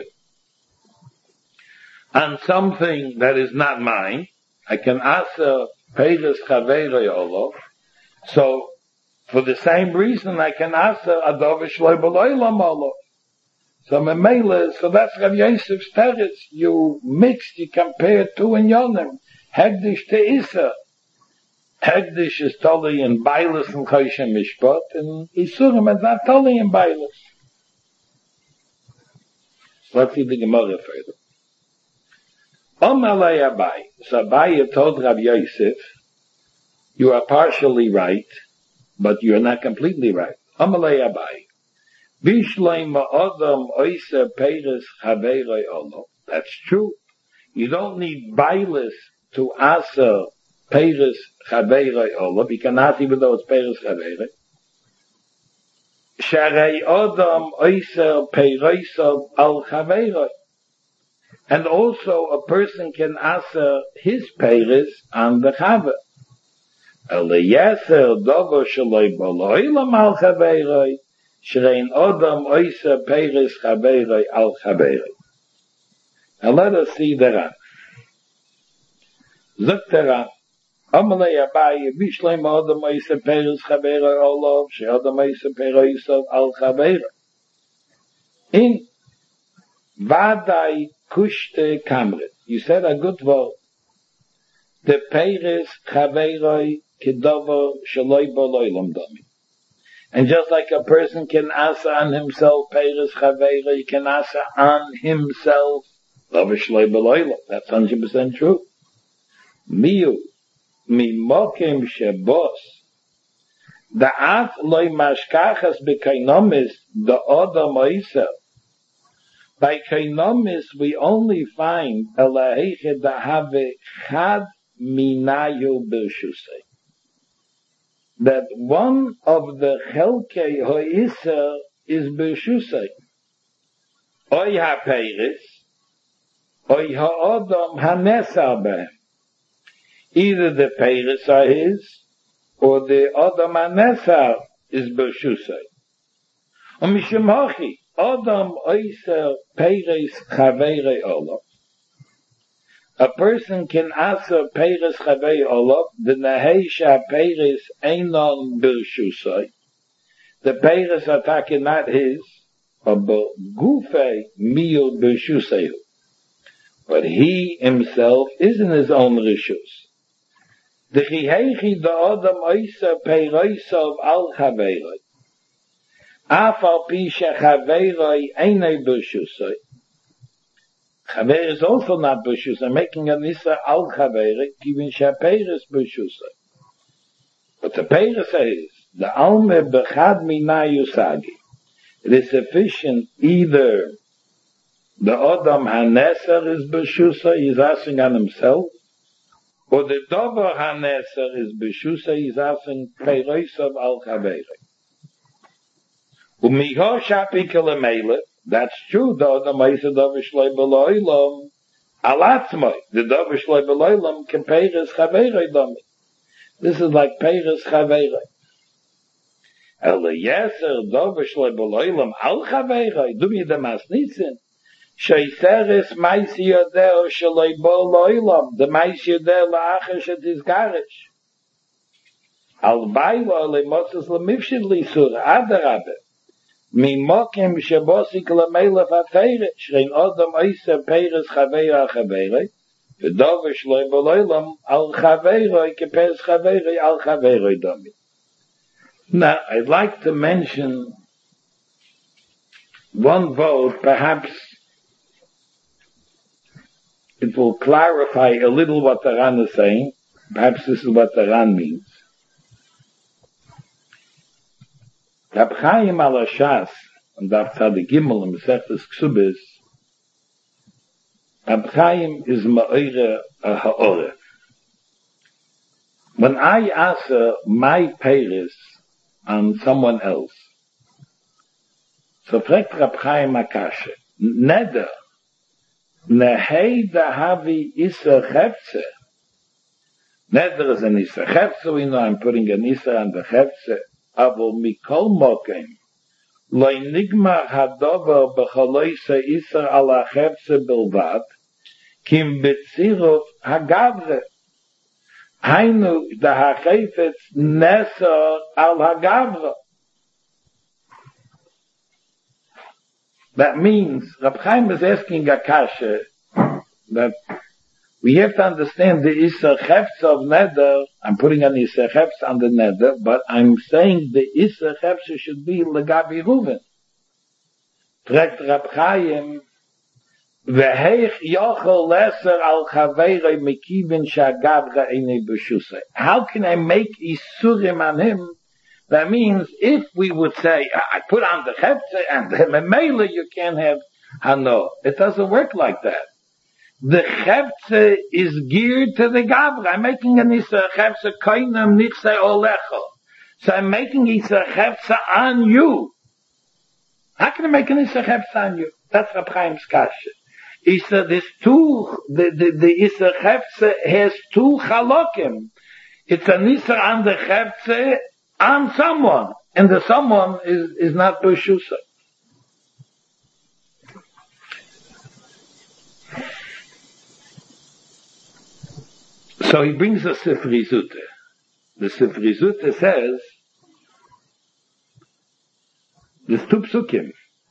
And something that is not mine, I can ask a peiris chaveirei olov. So, for the same reason, I can ask a adovish loy beloilam olov. So, memele, so that's Rav Yosef's teretz. You mix, you compare two in yonim. Hegdish to Issa. Hegdish is totally in Bailis and Choshen Mishpat, and Isurim is not totally in Bailis. Let's see the Gemara further. Omalei Abai. So Abai told Rav Yosef, you are partially right, but you are not completely right. Omalei Abai. Bishlei ma'odam oise peiris chaveirei olo. That's true. You don't need bailis to asa peiris chaveirei olo. You cannot, even though it's peiris chaveirei. Sharei Odam Oiser Peirosav Al Chaveiroi. And also a person can answer his peiris on the Chave. Eliyeser Dovo Shaloi Boloilam Al Chaveiroi. Sharein Odam Oiser Peiris Chaveiroi Al Chaveiroi. And let us see the Ran. Zuk the Ran. Amalei Abai, Bishlei Ma'odam Oise Peiris Chaveiroi Olov, She'odam Oise Peirosav Al Chaveiroi. In Vadai Kushte Kamret, you said a good word. The Peiris Chaveiroi Kedovo Shaloi Boloilam Domi. And just like a person can answer on himself, Peiris Chaveiroi, he can answer on himself, Dovo Shaloi Boloilam. That's one hundred percent true. Miu. Mimokim shebos, the at loy mashkachas bekainomis, the odam oiser. By kainomis, we only find elaheche dahave chad minayu b'shusei. That one of the chelkei hoiser is b'shusei. Oy ha-peiris, oy ha-odam ha-nesar behem. Either the peiris are his, or the Adam HaNesar is Bershusay. And Mishum Hachi, Adam Oiser Peiris Chaveirei Olav. A person can answer Peiris Chaveirei Olav, the Nehesha Peiris Einon Bershusay. The Peiris are taken not his, but Gufei Miyul Bershusayu. But he himself is in his own Rishus. The Chihechi the Adam Oisa Peirosav Al Chaveiroi. Afal Pi Shechaveiroi Einei Bershusoi. Chaveir is also not Bershusoi, making an Issa Al Chaveiroi, giving Shapeiris Bershusoi. But the Peiris says, the Alme Bechad Mina Yusagi. It is sufficient either the Adam HaNeser is Bershusoi, he's asking on himself, or the Dover HaNeser is B'Shusay, he's asking Peirosav Al Chaveiroi. Umiho Shapi Kelemeile, that's true, the Adam Oisa Dover Shloi B'Loilam, Alatzmoi, the Dover Shloi B'Loilam can Peiris Chaveiroi Domi. This is like Peiris Chaveiroi. Eliezer Dover Shloi B'Loilam Al Chaveiroi, Dumi de Masnitzin, Sheiseres Maisi Yodeo Shaloi Bo Loilam, the Maisi Yodeo La'acher Shetizgarish. Al Baila Le Moses Le Mifshid Li Surah, Adarabe. Mimokim shebosik lemelef afeire, shrein odom oise peres chaveira chaveira, v'dovish loy boloilam al chaveira kepes chaveira al chaveira domi. Now, I'd like to mention one vote, perhaps it will clarify a little what the Ran is saying. Perhaps this is what the Ran means. Rab Chaim al Ashas, and Daf Tzadik Gimel and Mesechtes Ksubis, Rab Chaim is ma'ore a ha'oref. When I answer my peiris on someone else, so fragt Rab Chaim Akashe, neder, nehei dahavi isa chefze. Neder is an isa chefze, we know I'm putting an isa on the chefze, avo mikol mokem, loy nigmar hadover b'choloise isa ala chefze bilvad, kim betzirov hagavre. Hainu da hachefetz neser al hagavre. That means, Rab Chaim is asking Akasha that we have to understand the Isser Chefz of Neder. I'm putting an Isser Chefz on the Neder, but I'm saying the Isser Chefz should be Legabi Ruven. Fragt Rab Chaim, Veheich yochel leser al chaveirei mekivin shagavra eine b'shusay. How can I make Isurim on him? That means if we would say, I put on the chefze and the memela, you can't have hano. It doesn't work like that. The chefze is geared to the gavra. I'm making an isa chefze koinem nichse olecho. So I'm making isa chefze on you. How can I make an isa chefze on you? That's Rab Chaim's kasha. He said this two, the, the, the isa chefze has two chalokim. It's an isa on the chefze on someone, and the someone is, is not B'shusa. So he brings a Sifri Zute. The Sifri Zute says, there's two psukim.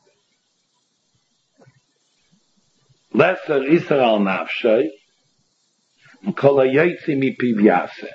Lesser Israel Nafshay, Kol HaYotzi Mipiv Yaseh.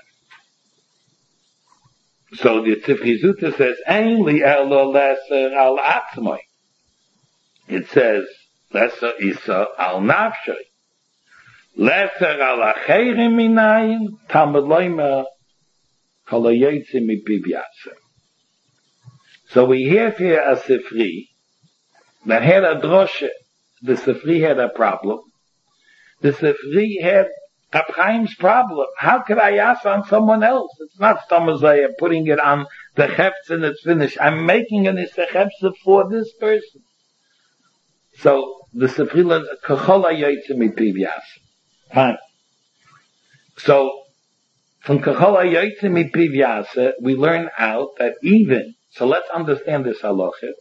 So the Sifri Zute says, Ein li elo lesser al atzmoi. It says, lesser isa al nafshay. Lesser al acherim minayin, tamad loima, kol hayotzi mipiv yaseh. So we have here a Sifri that had a droshe. The Sifri had a problem. The Sifri had Rab Chaim's problem. How could I ask on someone else? It's not Stamazaya putting it on the Chefz and it's finished. I'm making an Issa Chefz for this person. So the Sifri learns Kachol HaYotzi Mipiv Yaseh. Fine. So from Kachol HaYotzi Mipiv Yaseh we learn out that even, so let's understand this halacha,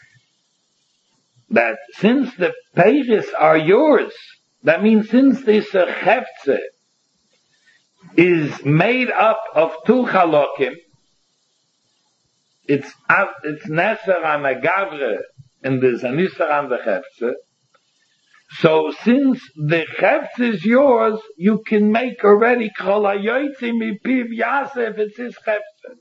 that since the peiris are yours, that means since this chefze is made up of two chalokim, it's it's neser on a gavre and there's an iser on the chefze. So since the chefze is yours, you can make already kol hayotzi mipiv yaseh if it's his chefze.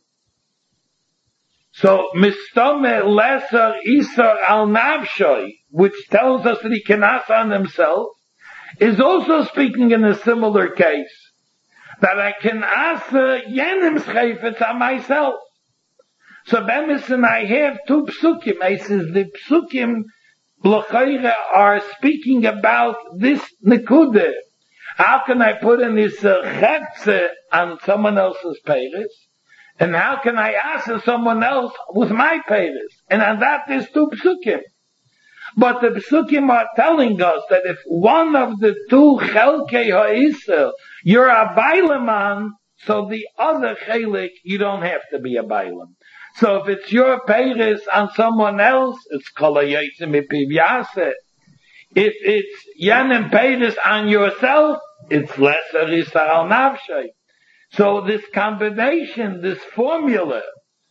So mistome lesser iser al nafshoy, which tells us that he can ask on himself, is also speaking in a similar case, that I can answer Yenim's chayfetz on myself. So Bemison, I have two psukim. I says the psukim l'chayre are speaking about this nekude. How can I put in this uh, chetze on someone else's peiris? And how can I answer someone else with my peiris? And on that there's two psukim. But the psukim are telling us that if one of the two chelkei ha'isel, you're a bailaman, so the other chelik, you don't have to be a bailam. So if it's your peiris on someone else, it's kol hayotzi mipiv yaseh. If it's yanim peiris on yourself, it's lesser isar al nafshay. So this combination, this formula,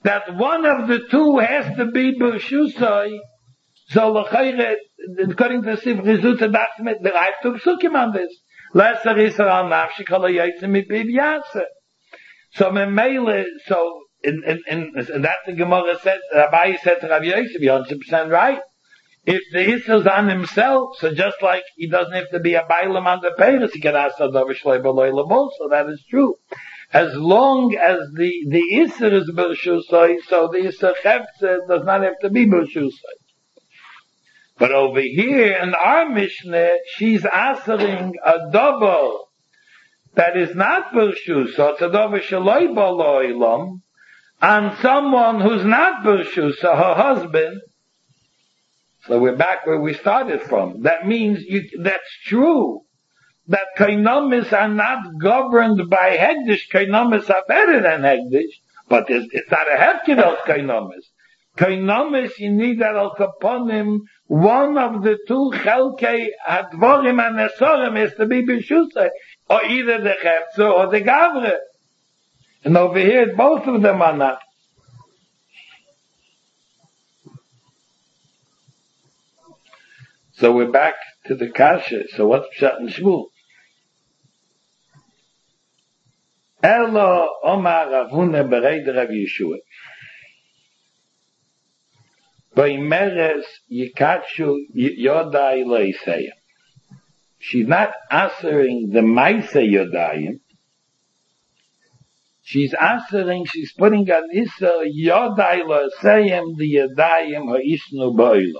that one of the two has to be Bershusai, so l'chayre, according to Sif Rizuta Dachmet, the Rav took Sukkim on this. Lesser Isra al Nafshi Kol HaYotzim Mipiv Yaseh. So Memele, so in, in, in, in that the Gemara said, Rabbi said to Rabbi Yosef, you're one hundred percent right. If the Isser's on himself, so just like he doesn't have to be a Bailam on the Peiris, he can ask Adov Shloi B'Loy also, that is true. As long as the, the Isser is Bershusai, so the Isser Chefze does not have to be Bershusai. But over here in our Mishnah, she's answering a double that is not Bershus, so it's a double Shaloi B'Loy on someone who's not Bershus, so her husband. So we're back where we started from. That means you, that's true. That Kainomis are not governed by Hegdish. Kainomis are better than Hegdish. But it's, it's not a Hefkid of Kainomis. Kainomis, you need that Al Kaponim, one of the two Chelkei Hadvorim and Nesorim is to be B'Shusay. Or either the Chefzer or the Gavre. And over here, both of them are not. So we're back to the Kasha. So what's Pshat and Shmuel? Elo Omar Rav Huna Bereid Rav Yeshua. Baimeres Yikachu Yodai Leiseya. She's not answering the Maise Yodayim. She's answering, she's putting an Issa Yodai Leiseyim the Yodayim Ha'isnu Ba'olam.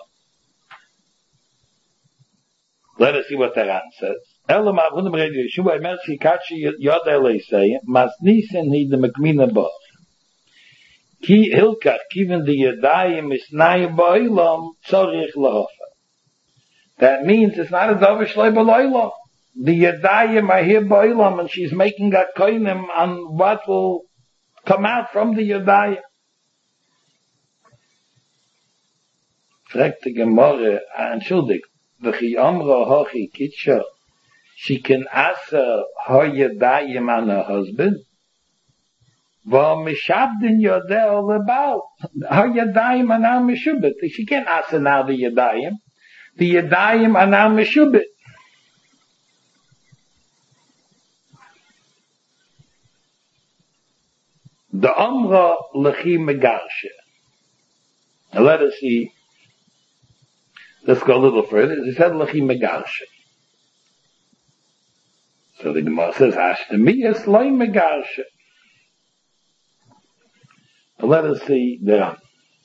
Let us see what the Ran says. Elam avun b'rei Yeshua emer shikachi yodai leisei masnisen hi de mekmina bach. Ki hilkach kiven the yadayim isnai ba'olam tzorich lahofa. That means it's not a davar shloi b'loilam. The yadayim are here ba'olam, and she's making a koinim on what will come out from the yadayim. Fragt the Gemara, entschuldigt. V'chi amra hachi kitsha, she can answer her yadayim on her husband. V'mishabdin yodeh lebal, her yadayim are now meshubit. She can't answer now the yadayim. The yadayim are now meshubit. The amra lechi megarshe. Now let us see. Let's go a little further. It said Lechi Megarshe. So the Gemara says, Hashtami is Loi Megarshe. Let us see the Ram.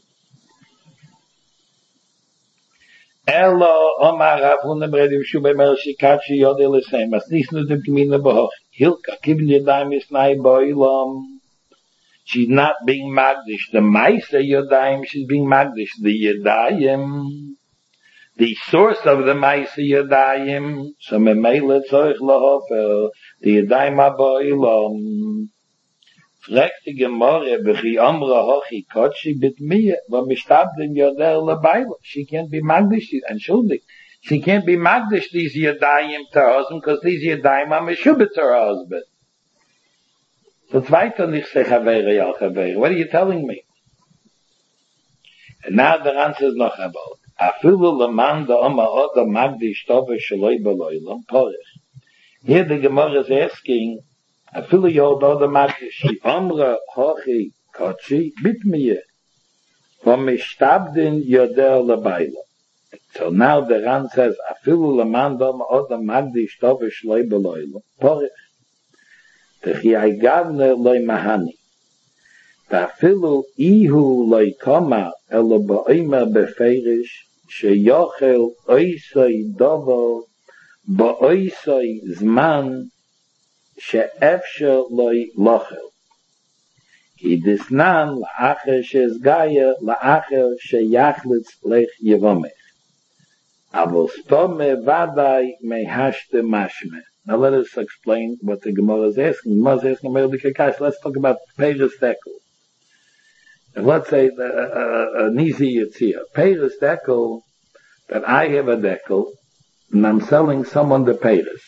Elo Omar Rav Huna b'rei Yeshua emer shikachi yodei l'sei masnisnu dem k'mina b'hoch hilka kivin yadayim isnai ba'olam. She's not being magdish the Maisa yadayim, she's being magdish the yadayim. The source of the Maisa Yadayim, so Memele Tzorich Lahofer, the Yadayim HaBo'ilam. Fragt die Gemara, B'chi Amra Hochi Kotshi B'tmiya, V'mishtabdin Yoder L'Bayla. She can't be Magdish, entschuldigt. She can't be Magdish these Yadayim to her husband, because these Yadayim are Meshubit to her husband. So zweiter nicht say Chavere Yal Chavere. What are you telling me? And now the answer is noch about. Afilu leman da oma oda magdish tove shaloi b'loilam porich. Here the Gemara is asking, Afilu yod oda magdish amra hochi kotchi bitmiye v'mishtabdin yoder lebayla. So now the Ran says, Afilu leman da oma oda magdish tove shaloi b'loilam porich. Techi aigavne loi mahani. Afilu ihu loi koma elo ba'omer beferish sheyochel oisoi dovo ba'oisoi zman she'efsher loi lochel. Ki disnan la'acher she'ezgaya la'acher she'yachlitz lech yevomech. Avol stome vadai mehashte mashme. Now let us explain what the Gemara is asking. The Gemara is asking about the Kakash. Let's talk about Peiris Dekel. And let's say uh, uh, an easy Yitzhak. Peiris Dekel, that I have a Dekel, and I'm selling someone the Peiris.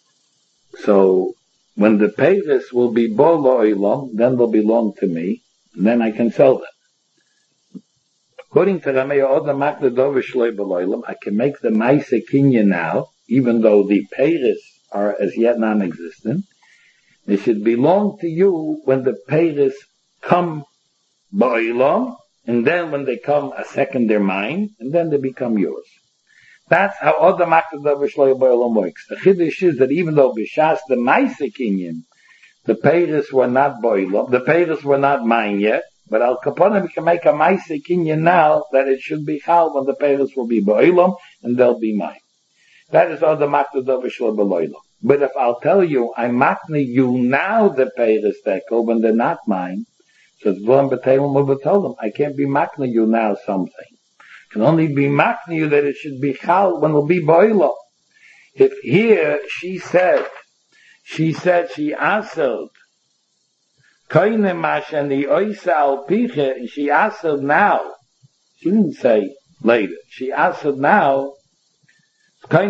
So, when the Peiris will be Bolo Olam, then they'll belong to me. then I can sell them. According to Rameh Oda Makle Dover Shloi B'Loilam, I can make the Maise Kinyan now, even though the Peiris are as yet non-existent. They should belong to you when the Peiris come B'Olam, and then when they come a second they're mine, and then they become yours. That's how Oda Makle Dover Shloi B'Olam works. The Chiddush is that even though B'Shas the Maise Kinyan, the Peiris were not B'Olam, the Peiris were not mine yet, but Al Kaponim we can make a Maise Kinyan now that it should be Chal when the Peiris will be B'Olam, and they'll be mine. That is Oda Makle Dover Shloi B'Olam. But if I'll tell you, I makne you now the Peiris Tekel when they're not mine, so it's V'lam B'Telim or B'Tolim. I can't be makne you now something. I can only be makne you that it should be Chal when it'll be B'Olam. If here she said, she said she answered, Koine Mashani Oisa Al Piche, she answered now. She didn't say later. She answered now, so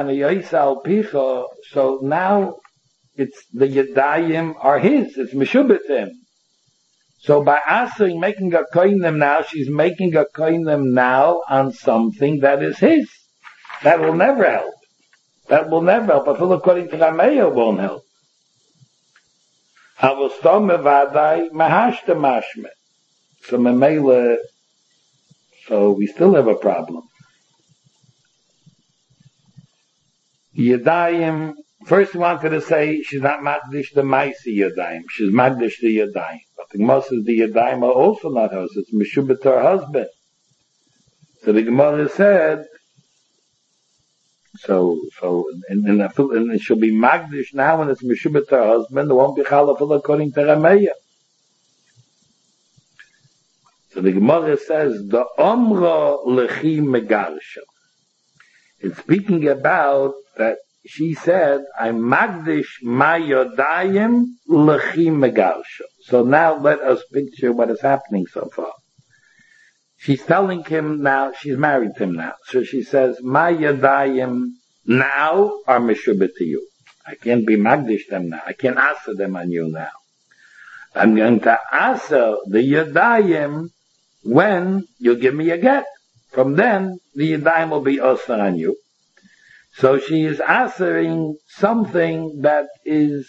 now it's the Yadayim are his, it's Meshubatim. So by answering, making a koinim now, she's making a koinim now on something that is his. That will never help. That will never help. I feel according to Rameh it won't help. So Memele, so we still have a problem. Yadayim, first we wanted to say she's not Magdish the Maisi Yadayim, she's Magdish the Yadayim. But the Gemara says the Yadayim are also not hers, it's Meshubet her husband. So the Gemara said, so, so, and, and, and it shall be Magdish now when it's Meshubet her husband, it won't be Chalafil according to Rameh. So the Gemara says, the Omra Lechi Megarsha. It's speaking about that she said, I'm Magdish my Yodayim Lechi Megarsha. So now let us picture what is happening so far. She's telling him now, she's married to him now. So she says, my Yodayim now are Meshubet to you. I can't be Magdish them now. I can't answer them on you now. I'm going to answer the Yodayim when you give me a get. From then, the Yadayim will be Osir on you. So she is answering something that is,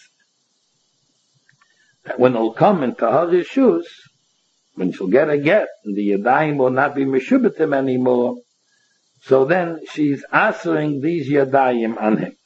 that when it'll come into her Rishus, when she'll get a get, and the Yadayim will not be Meshubatim anymore, so then she's answering these Yadayim on him.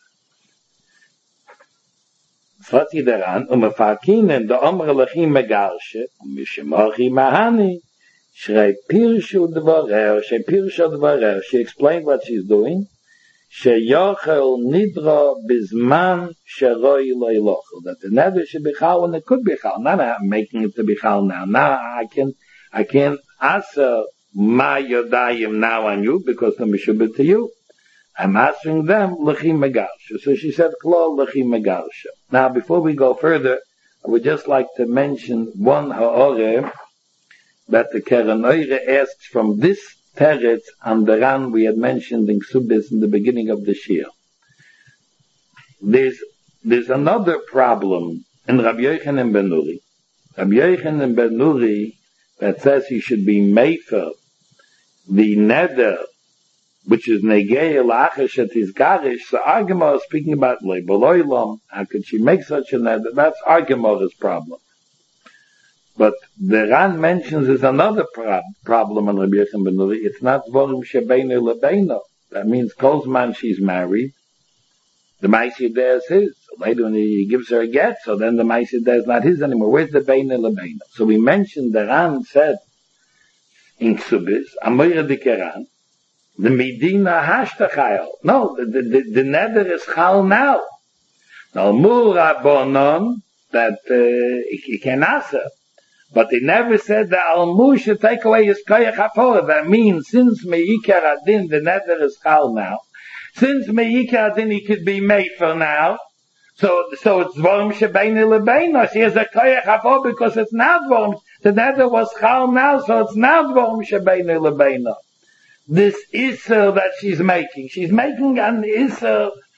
Frati daran, umefarkinen, the Omer Lechim Megarshe, Mishimochi Mahani, Shrei Pirshu Dvarer, Shrei Pirshu Dvarer. She explained what she's doing. Sheyochel Nidra Bizman Sheroi Loilochel. That the nether should be chal when it could be chal. Not I'm making it to be chal now. Now I can, I can't answer my Yodayim now on you because the Meshubit to you. I'm answering them Lechim Megarsha. So she said Klal Lechim Megarsha. Now before we go further, I would just like to mention one ha'oreh that the Keren Oire asks from this teretz on the Ran we had mentioned in Ksubis in the beginning of the Shir. There's, there's another problem in Rabbi Yochanan ben Nuri. Rabbi Yochanan ben Nuri that says he should be mefer the neder, which is negei lachash at his garish. So Argamar is speaking about leiboloilam. How could she make such a neder? That's Argamar's problem. But the Ran mentions there's another prob- problem on Rabbi Yochanan ben Nuri. It's not Dvorim Shebeinu Lebeinu. That means Kozman she's married. The Maisi there is his. So later when he gives her a get, so then the Maisi there is not his anymore. Where's the Beinu Lebeinu? So we mentioned the Ran said in Ksubis, Amoira Dikeran, the Medina Hashtachayel. No, the, the, the, the nether is Chal now. Now, Mura Bonon, that uh, he can answer. But they never said that Almu should take away his koyach hafora. That means since meikar adin the nether is chal now. Since meikar adin he could be made for now. So so it's dvorim shebeinu lebeinu. She has a koyach hafora because it's now dvorim. The nether was chal now, so it's now dvorim shebeinu lebeinu. This iser that she's making, she's making an iser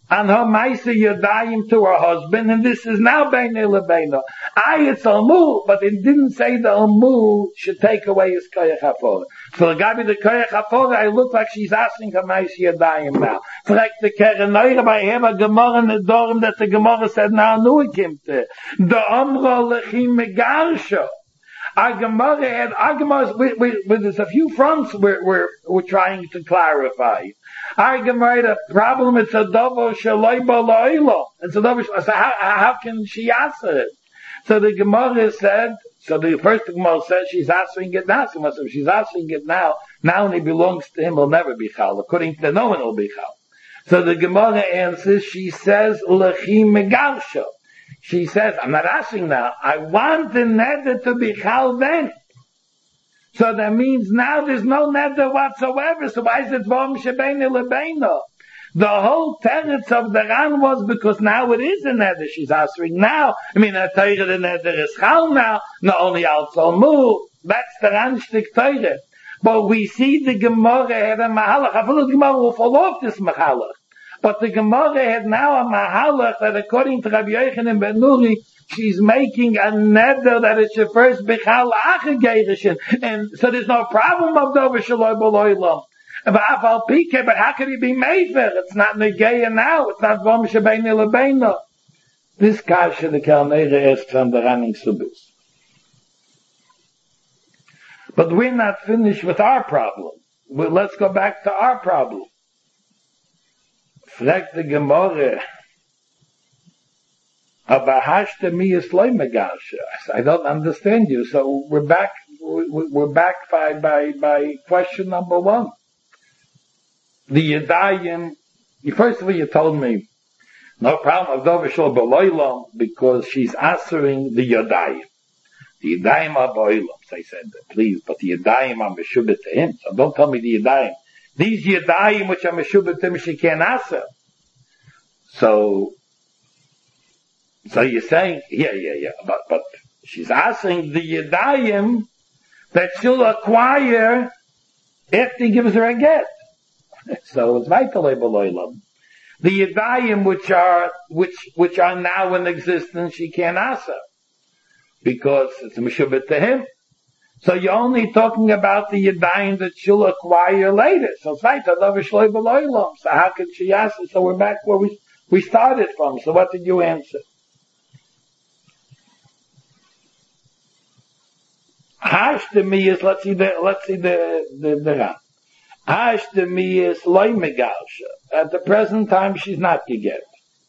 and her Maisa Yadayim to her husband, and this is now Beinei Lebeino. I, it's Almu, but it didn't say the Almu should take away his Koyach HaForah. So the Gabi the Koyach HaForah, I look like she's asking her Maisa Yadayim now. Fragt the Keren Neure, but I have a Gemara in the Dorm that the Gemara said, now nu kimte. The Amra Lechim Megarsha. Our Gemara had, our Gemara, we, we, we, there's a few fronts we're, we're, we're trying to clarify. Our Gemara had a problem, it's a double shaloi ba'lo'ilo. It's a double, so how, how can she answer it? So the Gemara said, so the first Gemara said she's answering it now. So if she's answering it now, now when it belongs to him, will never be chal. According to the no one will be chal. So the Gemara answers, she says, Lechim Megarsha. She says, I'm not asking now, I want the neder to be chal then. So that means now there's no neder whatsoever, so why is it vom shebeinu lebeino? The whole teretz of the Ran was because now it is a neder she's answering now. I mean, a teire the neder is chal now, not only al tzolmu, that's the Ranshtik teire. But we see the Gemara had a mahalach, I feel the Gemara will fall off this mahalach. But the Gemara had now a mahalach that according to Rabbi Yochanan ben Nuri, she's making a neder that it should first be chal ache gerishin. And so there's no problem of dover shaloi b'loilam. But afal pike, but how could he be mefer? It's not negeya now. It's not vom shebeinu lebeino. This kasha the Kalneira asks on the running subis. But we're not finished with our problem. Well, let's go back to our problem. Fragt the Gemara, aber hashte mi is loy megarsha. I don't understand you. So we're back, we're back by, by, by question number one. The Yadayim, first of all you told me, no problem of Dover Shol B'Loilom, because she's answering the Yadayim. The Yadayim are B'Oilom. So I said, please, but the Yadayim are Meshubet to him. So don't tell me the Yadayim. These Yadayim which are Meshubet to him, she can't answer. So, so you're saying, yeah, yeah, yeah, but, but she's asking the Yadayim that she'll acquire if he gives her a get. So it's Vaitalei B'Loilom. The Yadayim which are, which, which are now in existence, she can't answer. Because it's a Meshubet to him. So you're only talking about the Yadayim that she'll acquire later. So it's right, Shloi B'Loilom. So how can she answer? So we're back where we, we started from. So what did you answer? Hash to me is, let's see the, let's see the, the, the Ram. Hash to me is Loi Megarsha. At the present time, she's not Geget.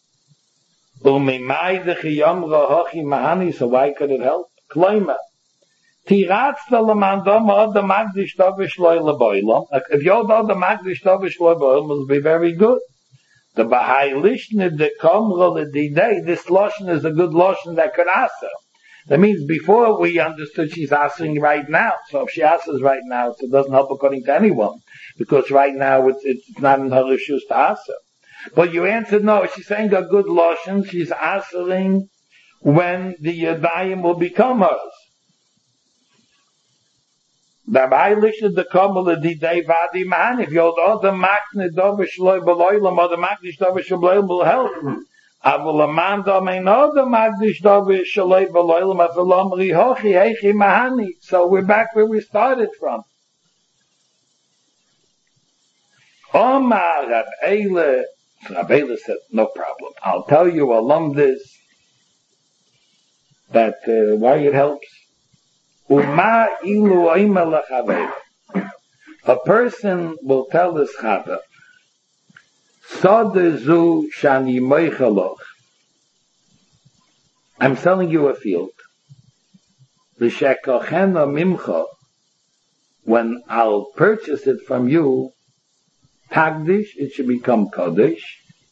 Umimai the Chiyomra Hochi Mahani, so why could it help? Kloima. Tiratz the Lamandom of the Magdish Tovish Loi Leboilom. If you're the Magdish Tovish Loi Leboilom, will be very good. The Bahai Lishne, the Komra, the Didei, this Loshen is a good Loshen that could answer. That means before we understood she's asking right now. So if she answers right now, it doesn't help according to anyone. Because right now it's, it's not in her issues to answer. But you answered no, she's saying a good Loshen, she's answering when the Yadayim will become hers. The Bailish is the Kamal of the Day Vadi Man. If you're the Makne Dovish Loy Beloilam or the Makdish Dovish Beloilam will help. Avul Aman Domain or the Makdish Dovish Loy Beloilam Avulam Rihochi Heichi Mahani. So we're back where we started from. Omar Rab Eile, Rab Eile said, no problem. I'll tell you alum this, that uh, why it helps. Uma ilu oima lechaveira. A person will tell his chava, Sodezu shani moichaloch. I'm selling you a field. V'shekochena mimcha. When I'll purchase it from you, Tagdish, it should become Kodesh.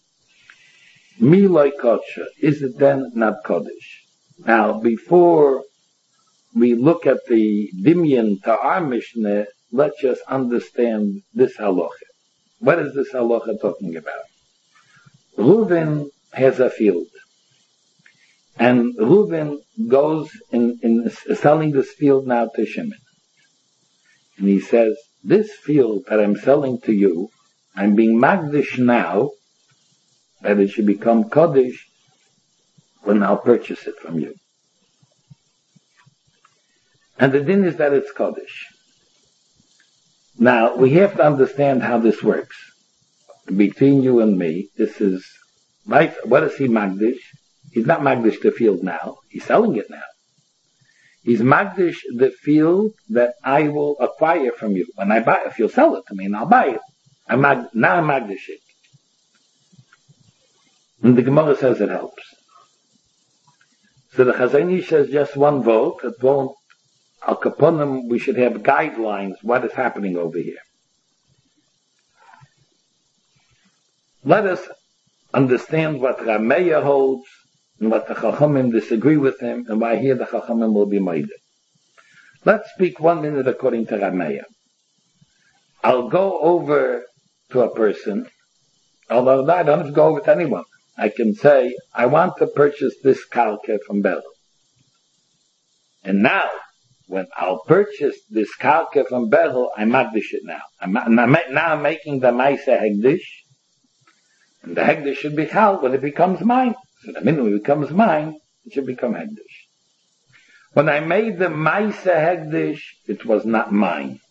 Miloi Kodsha. Is it then not Kodesh? Now, before we look at the Dimyan to our Mishnah, let's just understand this halacha. What is this halacha talking about? Reuven has a field. And Reuven goes in, in selling this field now to Shimon. And he says, this field that I'm selling to you, I'm being magdish now that it should become Kaddish when I'll purchase it from you. And the din is that it's Kaddish. Now, we have to understand how this works. Between you and me, this is, right? What is he Magdish? He's not Magdish the field now. He's selling it now. He's Magdish the field that I will acquire from you. When I buy, if you'll sell it to me, and I'll buy it. I'm mag, now I'm Magdish it. And the Gemara says it helps. So the Chazon Ish says just one vote. It won't, Al Kaponim, we should have guidelines what is happening over here. Let us understand what Rameya holds and what the Chachamim disagree with him and why here the Chachamim will be made. Let's speak one minute according to Rameya. I'll go over to a person, although I don't have to go over to anyone. I can say, I want to purchase this kalke from Belo. And now, when I'll purchase this kalke from Belo, I magdish it now. I'm, now I'm making the Maisa Hegdish. And the Hegdish should be Chal when it becomes mine. So the minute it becomes mine, it should become Hegdish. When I made the Maisa Hegdish, it was not mine.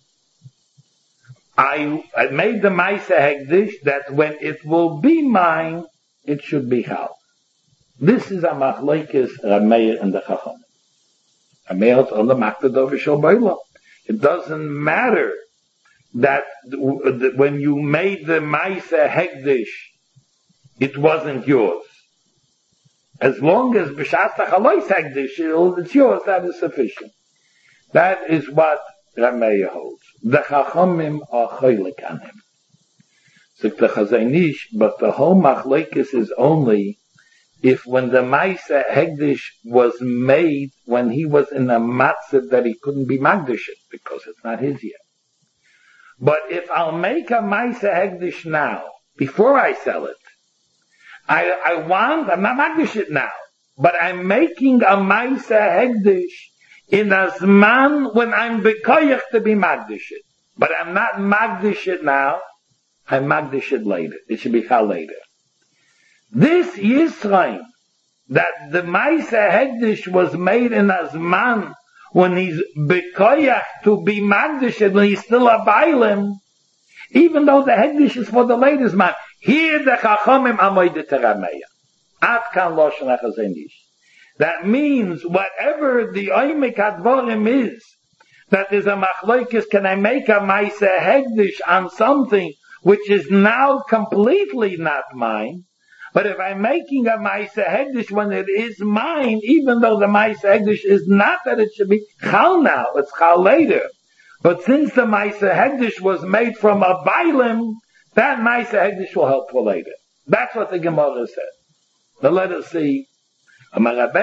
I, I made the Maisa Hegdish that when it will be mine, it should be Chal. This is a Machlokes Rameya and the Chacham. Rameya is on the Maktadov Shel Beilah. It doesn't matter that when you made the Maisa Hegdish, it wasn't yours. As long as B'shas Tachalois Hegdish, it's yours, that is sufficient. That is what Rameya holds. The Chachamim are choylek on him. So the Chazon Ish, but the whole Machlokes is only if when the Maisa Hegdish was made, when he was in a matzav that he couldn't be Magdish it, because it's not his yet. But if I'll make a Maisa Hegdish now, before I sell it, I, I want, I'm not Magdish it now, but I'm making a Maisa Hegdish in a Zman when I'm Bekoyach to be Magdish it. But I'm not Magdish it now, I'm Magdish it later. It should be Chal later. This Yisrael, that the Maisa Hegdish was made in a Zman when he's Bekoyach to be Magdish it, when he's still a Bailim, even though the Hegdish is for the later Zman. Here the Chachamim amoyde terameya. Ad kan loshen Chazon Ish. That means whatever the oimek advarim is, that there's a machlokes, can I make a Maisa Hegdish on something which is now completely not mine? But if I'm making a Maisa Hegdish when it is mine, even though the Maisa Hegdish is not that it should be Chal now, it's Chal later. But since the Maisa Hegdish was made from a Bailim, that Maisa Hegdish will help for later. That's what the Gemara said. Now let us see. I'm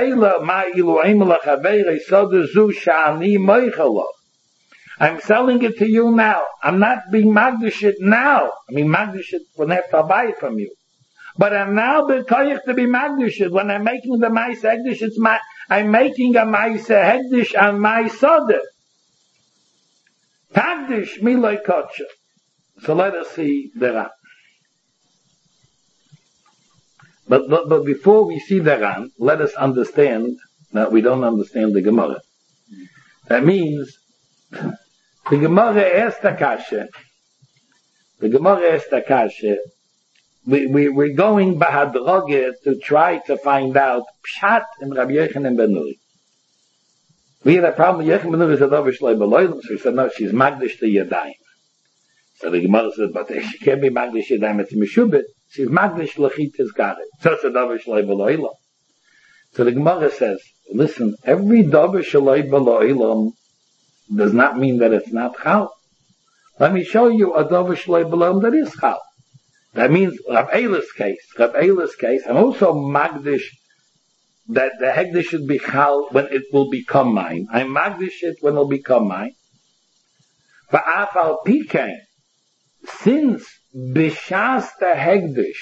selling it to you now. I'm not being Magdish it now. I mean, Magdish it when I have to buy it from you. But I'm now bekoyach to be Magdish it. When I'm making the Maisa Hegdish, it's my, I'm making a Maisa Hegdish on my Soda. Tagdish miloi kotcha. So let us see the Ran. But, but, but before we see the Ran, let us understand that we don't understand the Gemara. That means, the Gemara asked the Kasha, the Gemara asked the Kasha, we, we, we're going Bahadrage to try to find out Pshat in Rabbi Yochanan ben Nuri. We had a problem with Yochanan ben Nuri, said, oh, Shloi B'Loilim, so he said, no, she's Magdish to Yadayim. So the Gemara said, but she can't be Magdish Yadayim, it's Meshubit. She's Magdish L'chitas Garet. So said Davar Shloi B'Loilam. So the Gemara says, listen, every Davar Shloi B'Loilam does not mean that it's not Chal. Let me show you a Davar Shloi B'Loilam that is Chal. That means Rav Eila's case. Rav Eila's case, and also Magdish, that the Hegdish should be Chal when it will become mine. I Magdish it when it will become mine. For Afal Pikain, since B'shas the Hegdish,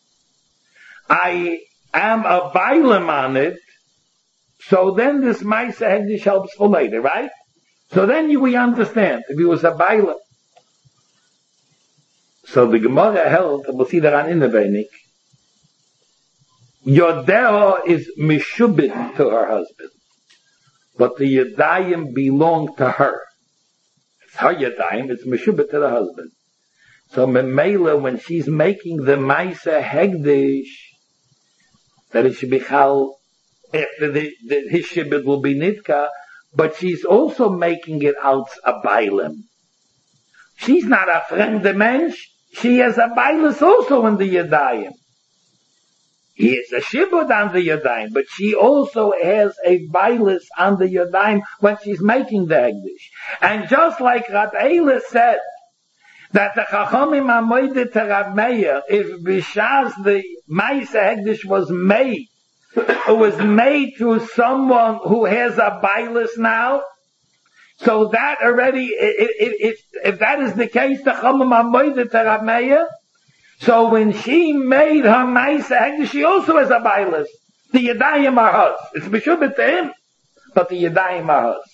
I am a Bailam on it, so then this Maisa Hegdish helps for later, right? So then you, we understand, if he was a Bailam. So the Gemara held, and we'll see that on in the Beinik, Yodeo is mishubit to her husband, but the Yadayim belong to her. It's her Yadayim, it's mishubit to the husband. So Memela, when she's making the Maisa Hegdish, that it should be Chal, after the, the, his Shibit will be Nitka, but she's also making it out a Bailim. She's not a friend mensch, she has a Bailis also in the Yadayim. He is a Shibud on the Yadayim, but she also has a Bailis on the Yadayim when she's making the Hegdish. And just like Rab Eila said, that the Chachamim Amoide to Rab Meir, if Bishaz the Maisa Hegdish was made, it was made to someone who has a Bailis now, so that already, if, if, if that is the case, the Chachamim Amoide to Rab Meir, so when she made her Maisa Hegdish, she also has a Bailis. The Yadayim are hers. It's Bishubit to him, but the Yadayim are hers.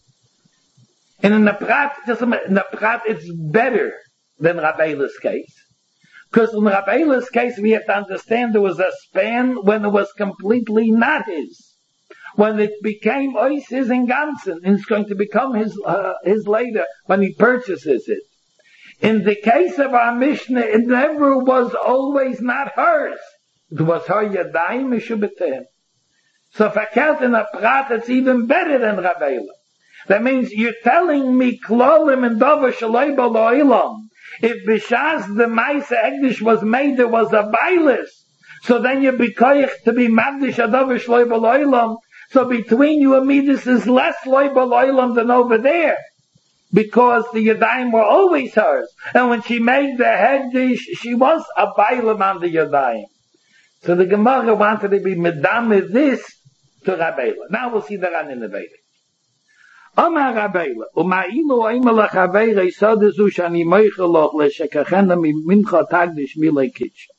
And in the Prat, just in the Prat, it's better than Rab Eila's case. Because in Rab Eila's case, we have to understand there was a span when it was completely not his. When it became ois his in Gansen, and it's going to become his, uh, his later, when he purchases it. In the case of our Mishnah, it never was always not hers. It was her Yadayim, Mishubit to him. So if I count in a Prat, it's even better than Rab Eila. That means you're telling me klolim and dover shaloi b'lo'ilam. If b'shas the Maisa Hegdish was made, there was a bailis. So then you're bekoich to be magdish a dover shaloi b'lo'ilam. So between you and me, this is less loi b'lo'ilam than over there. Because the Yadayim were always hers. And when she made the Hegdish, she was a bailim on the Yadayim. So the Gemara wanted to be medame this to Rab Eila. Now we'll see the Ran in the Vedic. Amar Rab Eila, umailu oimel chaveira yisod zu shani moicheloch leshekachena mincha tagdish milei kitcha.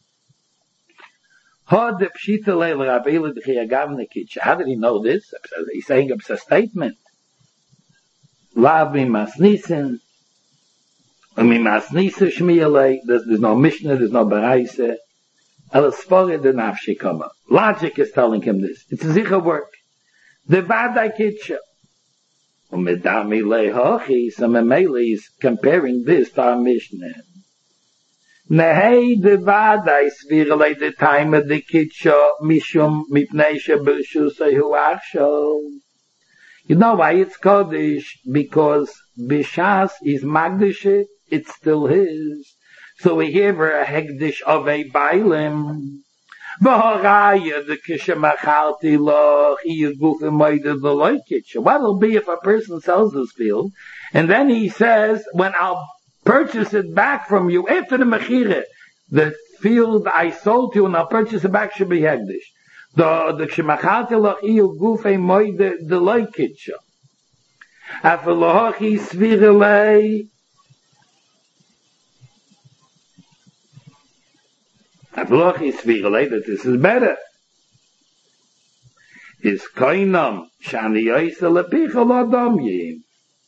Ha de pshita leil Rab Eila d'chiyagavne kitcha. How did he know this? He's saying it's a statement. Lav mimasnisen, mimasnisen shmiyalei. There's no Mishnah, there's no Baraisa. El spore de nafshi kama. Logic is telling him this. It's a zicha work. The vadai kitcha. Umedami lehochi, so Memele is comparing this to our Mishnah. Nehei de vadai svirele the time of the kitcha mishum mipnei shebushu sehu achshol. You know why it's Kodesh? Because Bishas is Magdish, it's still his. So we have a Hegdish of a Bailim. V'horaya the Kishemachalti loch, he is Gufimoida the Loikitch. What'll be if a person sells this field, and then he says, when I'll purchase it back from you, after the Mechire, the field I sold to you and I'll purchase it back should be Hegdish. The the Kishemachalti loch, he is Gufimoida the Loikitch. Afilochi Svirelei, Avlochi Svirelei, that this is better. Is koinam shani yoyse lepicha lo domyim.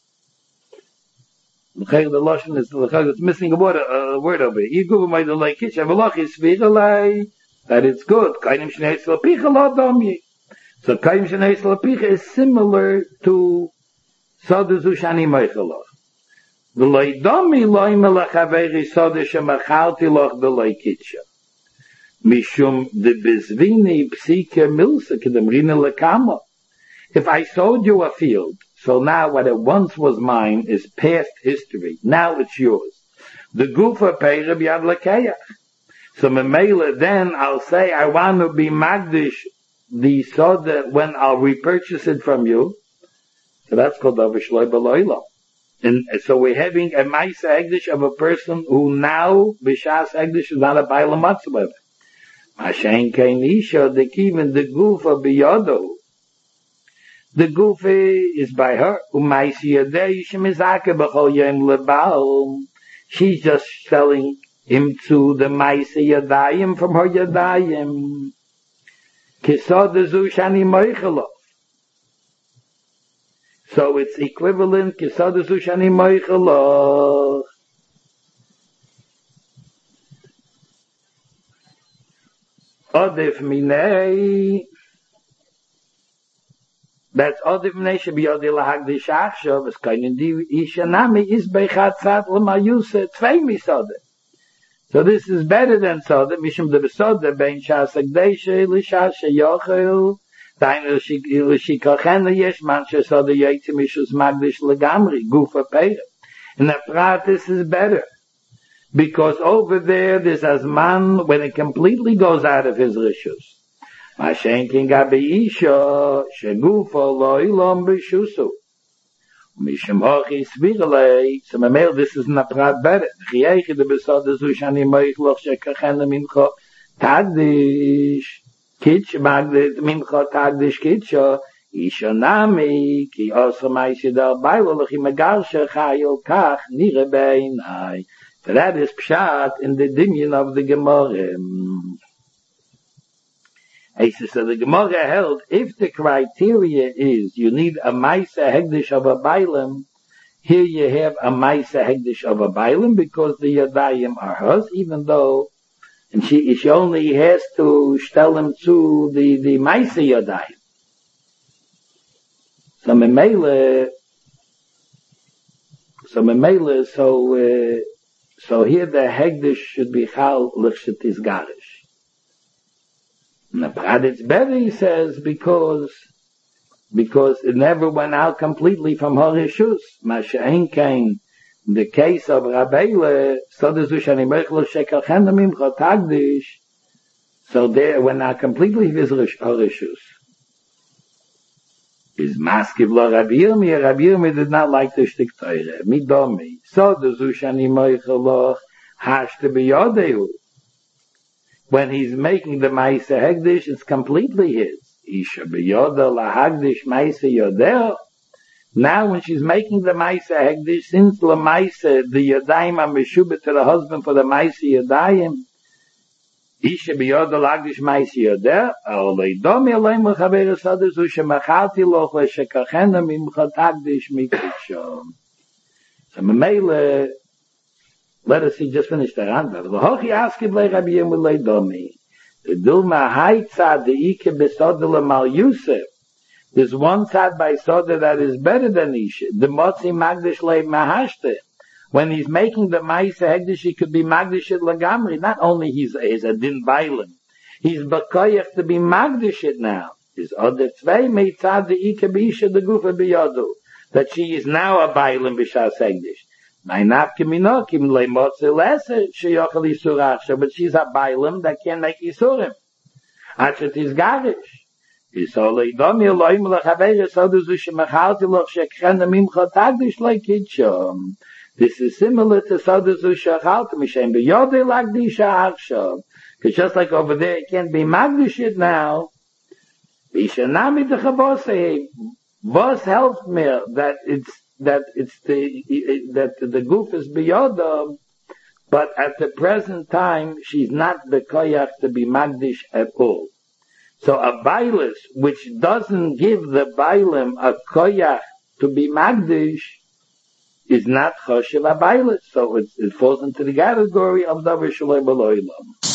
The Lashon is it's missing a word, a word over here. You go by the like kitch. Avlochi Svirelei, that it's good. Koinam shani yoyse lepicha lo domyim. So koinam shani yoyse lepicha is similar to sodazu shani moicheloch. The loidomi loy melachaveri sodash shemachalti loch the loy kitcha. Mishum de bezvini psike milsa kedemrina lekama. If I sold you a field, so now what it once was mine is past history. Now it's yours. The gufa peir b'yad lekeach. So memela, then I'll say I want to be magdish the soda when I'll repurchase it from you. So that's called avishloy b'loilo. And so we're having a ma'isa hegdish of a person who now b'shas hegdish is not a bailam whatsoever. Mashen keinisha the kiven the gufa biyodo. The gufa is by her. Umaisi yadei shemizake b'chol yom lebal. She's just selling him to the ma'isa yadayim from her yadayim. Kisoda zu shani moichelo. So it's equivalent kisoda zu shani moichelo. Odif minei. That's Odif minei should be Odif lahagdish achshav. Es keinen di ishanami is bechatzat l'mayuse tvei misode. So this is better than soda. Mishum de besoda bein shas agdeishe lishas sheyochel. Dainu l'shikochen yesh man shesoda yoytze mishus magdish legamri gufa peir. And the prat, this is better. Because over there, there's as man when it completely goes out of his rishus. Mashenkin gabi isha, shegufa lo ilom b'shusu. Mishum hochi svirlei, so mamel, this is in a prat better. Chiechi de besoda zu shani moich loch shekachen mincho tagdish, kitch magdish mincho tagdish kitcho, isha nami, ki osa maisi del bailo lochi megarsha chayil kach nire beinai. So that is pshat in the dominion of the Gemara. So the Gemara held, if the criteria is you need a Maisa Hegdish of a Bailam, here you have a Maisa Hegdish of a Bailam because the Yadayim are hers, even though, and she, she only has to tell him to the, the Maisa Yadayim. So Memele, so Memele, so, uh, So here the Hegdish should be Chal L'chshetis Garish. And the Prat it's better, he says, because, because it never went out completely from Horishus. Masha'en kain, the case of Rabbeile, so the Zushani Mechlo Shekel Chendamim Chotagdish, so there went out completely with Horishus. Is maskiv lo Rabbi Yirmi, Rabbi Yirmi did not like the shtik Torah. Midomi. So the Zushani Moicheloch has to be Yodehu. When he's making the Maisa Hegdish, it's completely his. Isha beyoda la Hagdish Maisa Yodeh. Now when she's making the Maisa Hegdish, since la Maisa, the Yadayim are meshubet to the husband for the Maisa Yadayim, Isha beyoda la Hagdish Maisa Yodeh, or leidomi aleim lechaber esader zu shemachalti loch leshekachenam im chatagdish mikishom. So Mamele, let us see, just finish the answer. The Hochi asked le Rabbi Yirmi leidomi. The Dulma haitzad the Ike besodele mal Yusef. There's one side by Soda that is better than Isha. The Motzi Magdish le Mahashte. When he's making the Maisa Hegdish, he could be Magdish it Lagamri. Not only he's, he's a Din Bailim, he's Bakoyach to be Magdish it now. He's Ode Tvei Meitzad the Ike Bisha the Gufa Biyodu. That she is now a Bailim Bishas Hegdish. Mainafke Minokim le Motzi Leser Sheyochel Isurach. But she's a Bailim that can't make Isurim. Achet is Garish. This is similar to Sodazu Shachalt Mishem B'Yodei Lagdisha Arshav. Because just like over there, it can't be Magdishit now. Vishanami the Chabosei. Vos helped me that it's that it's the that the goof is B'Yodam, but at the present time she's not the koyach to be Magdish at all. So a bailis which doesn't give the bailim a koyach to be magdish is not choshev a bailis. So it, it falls into the category of davar shalei b'lo ilam.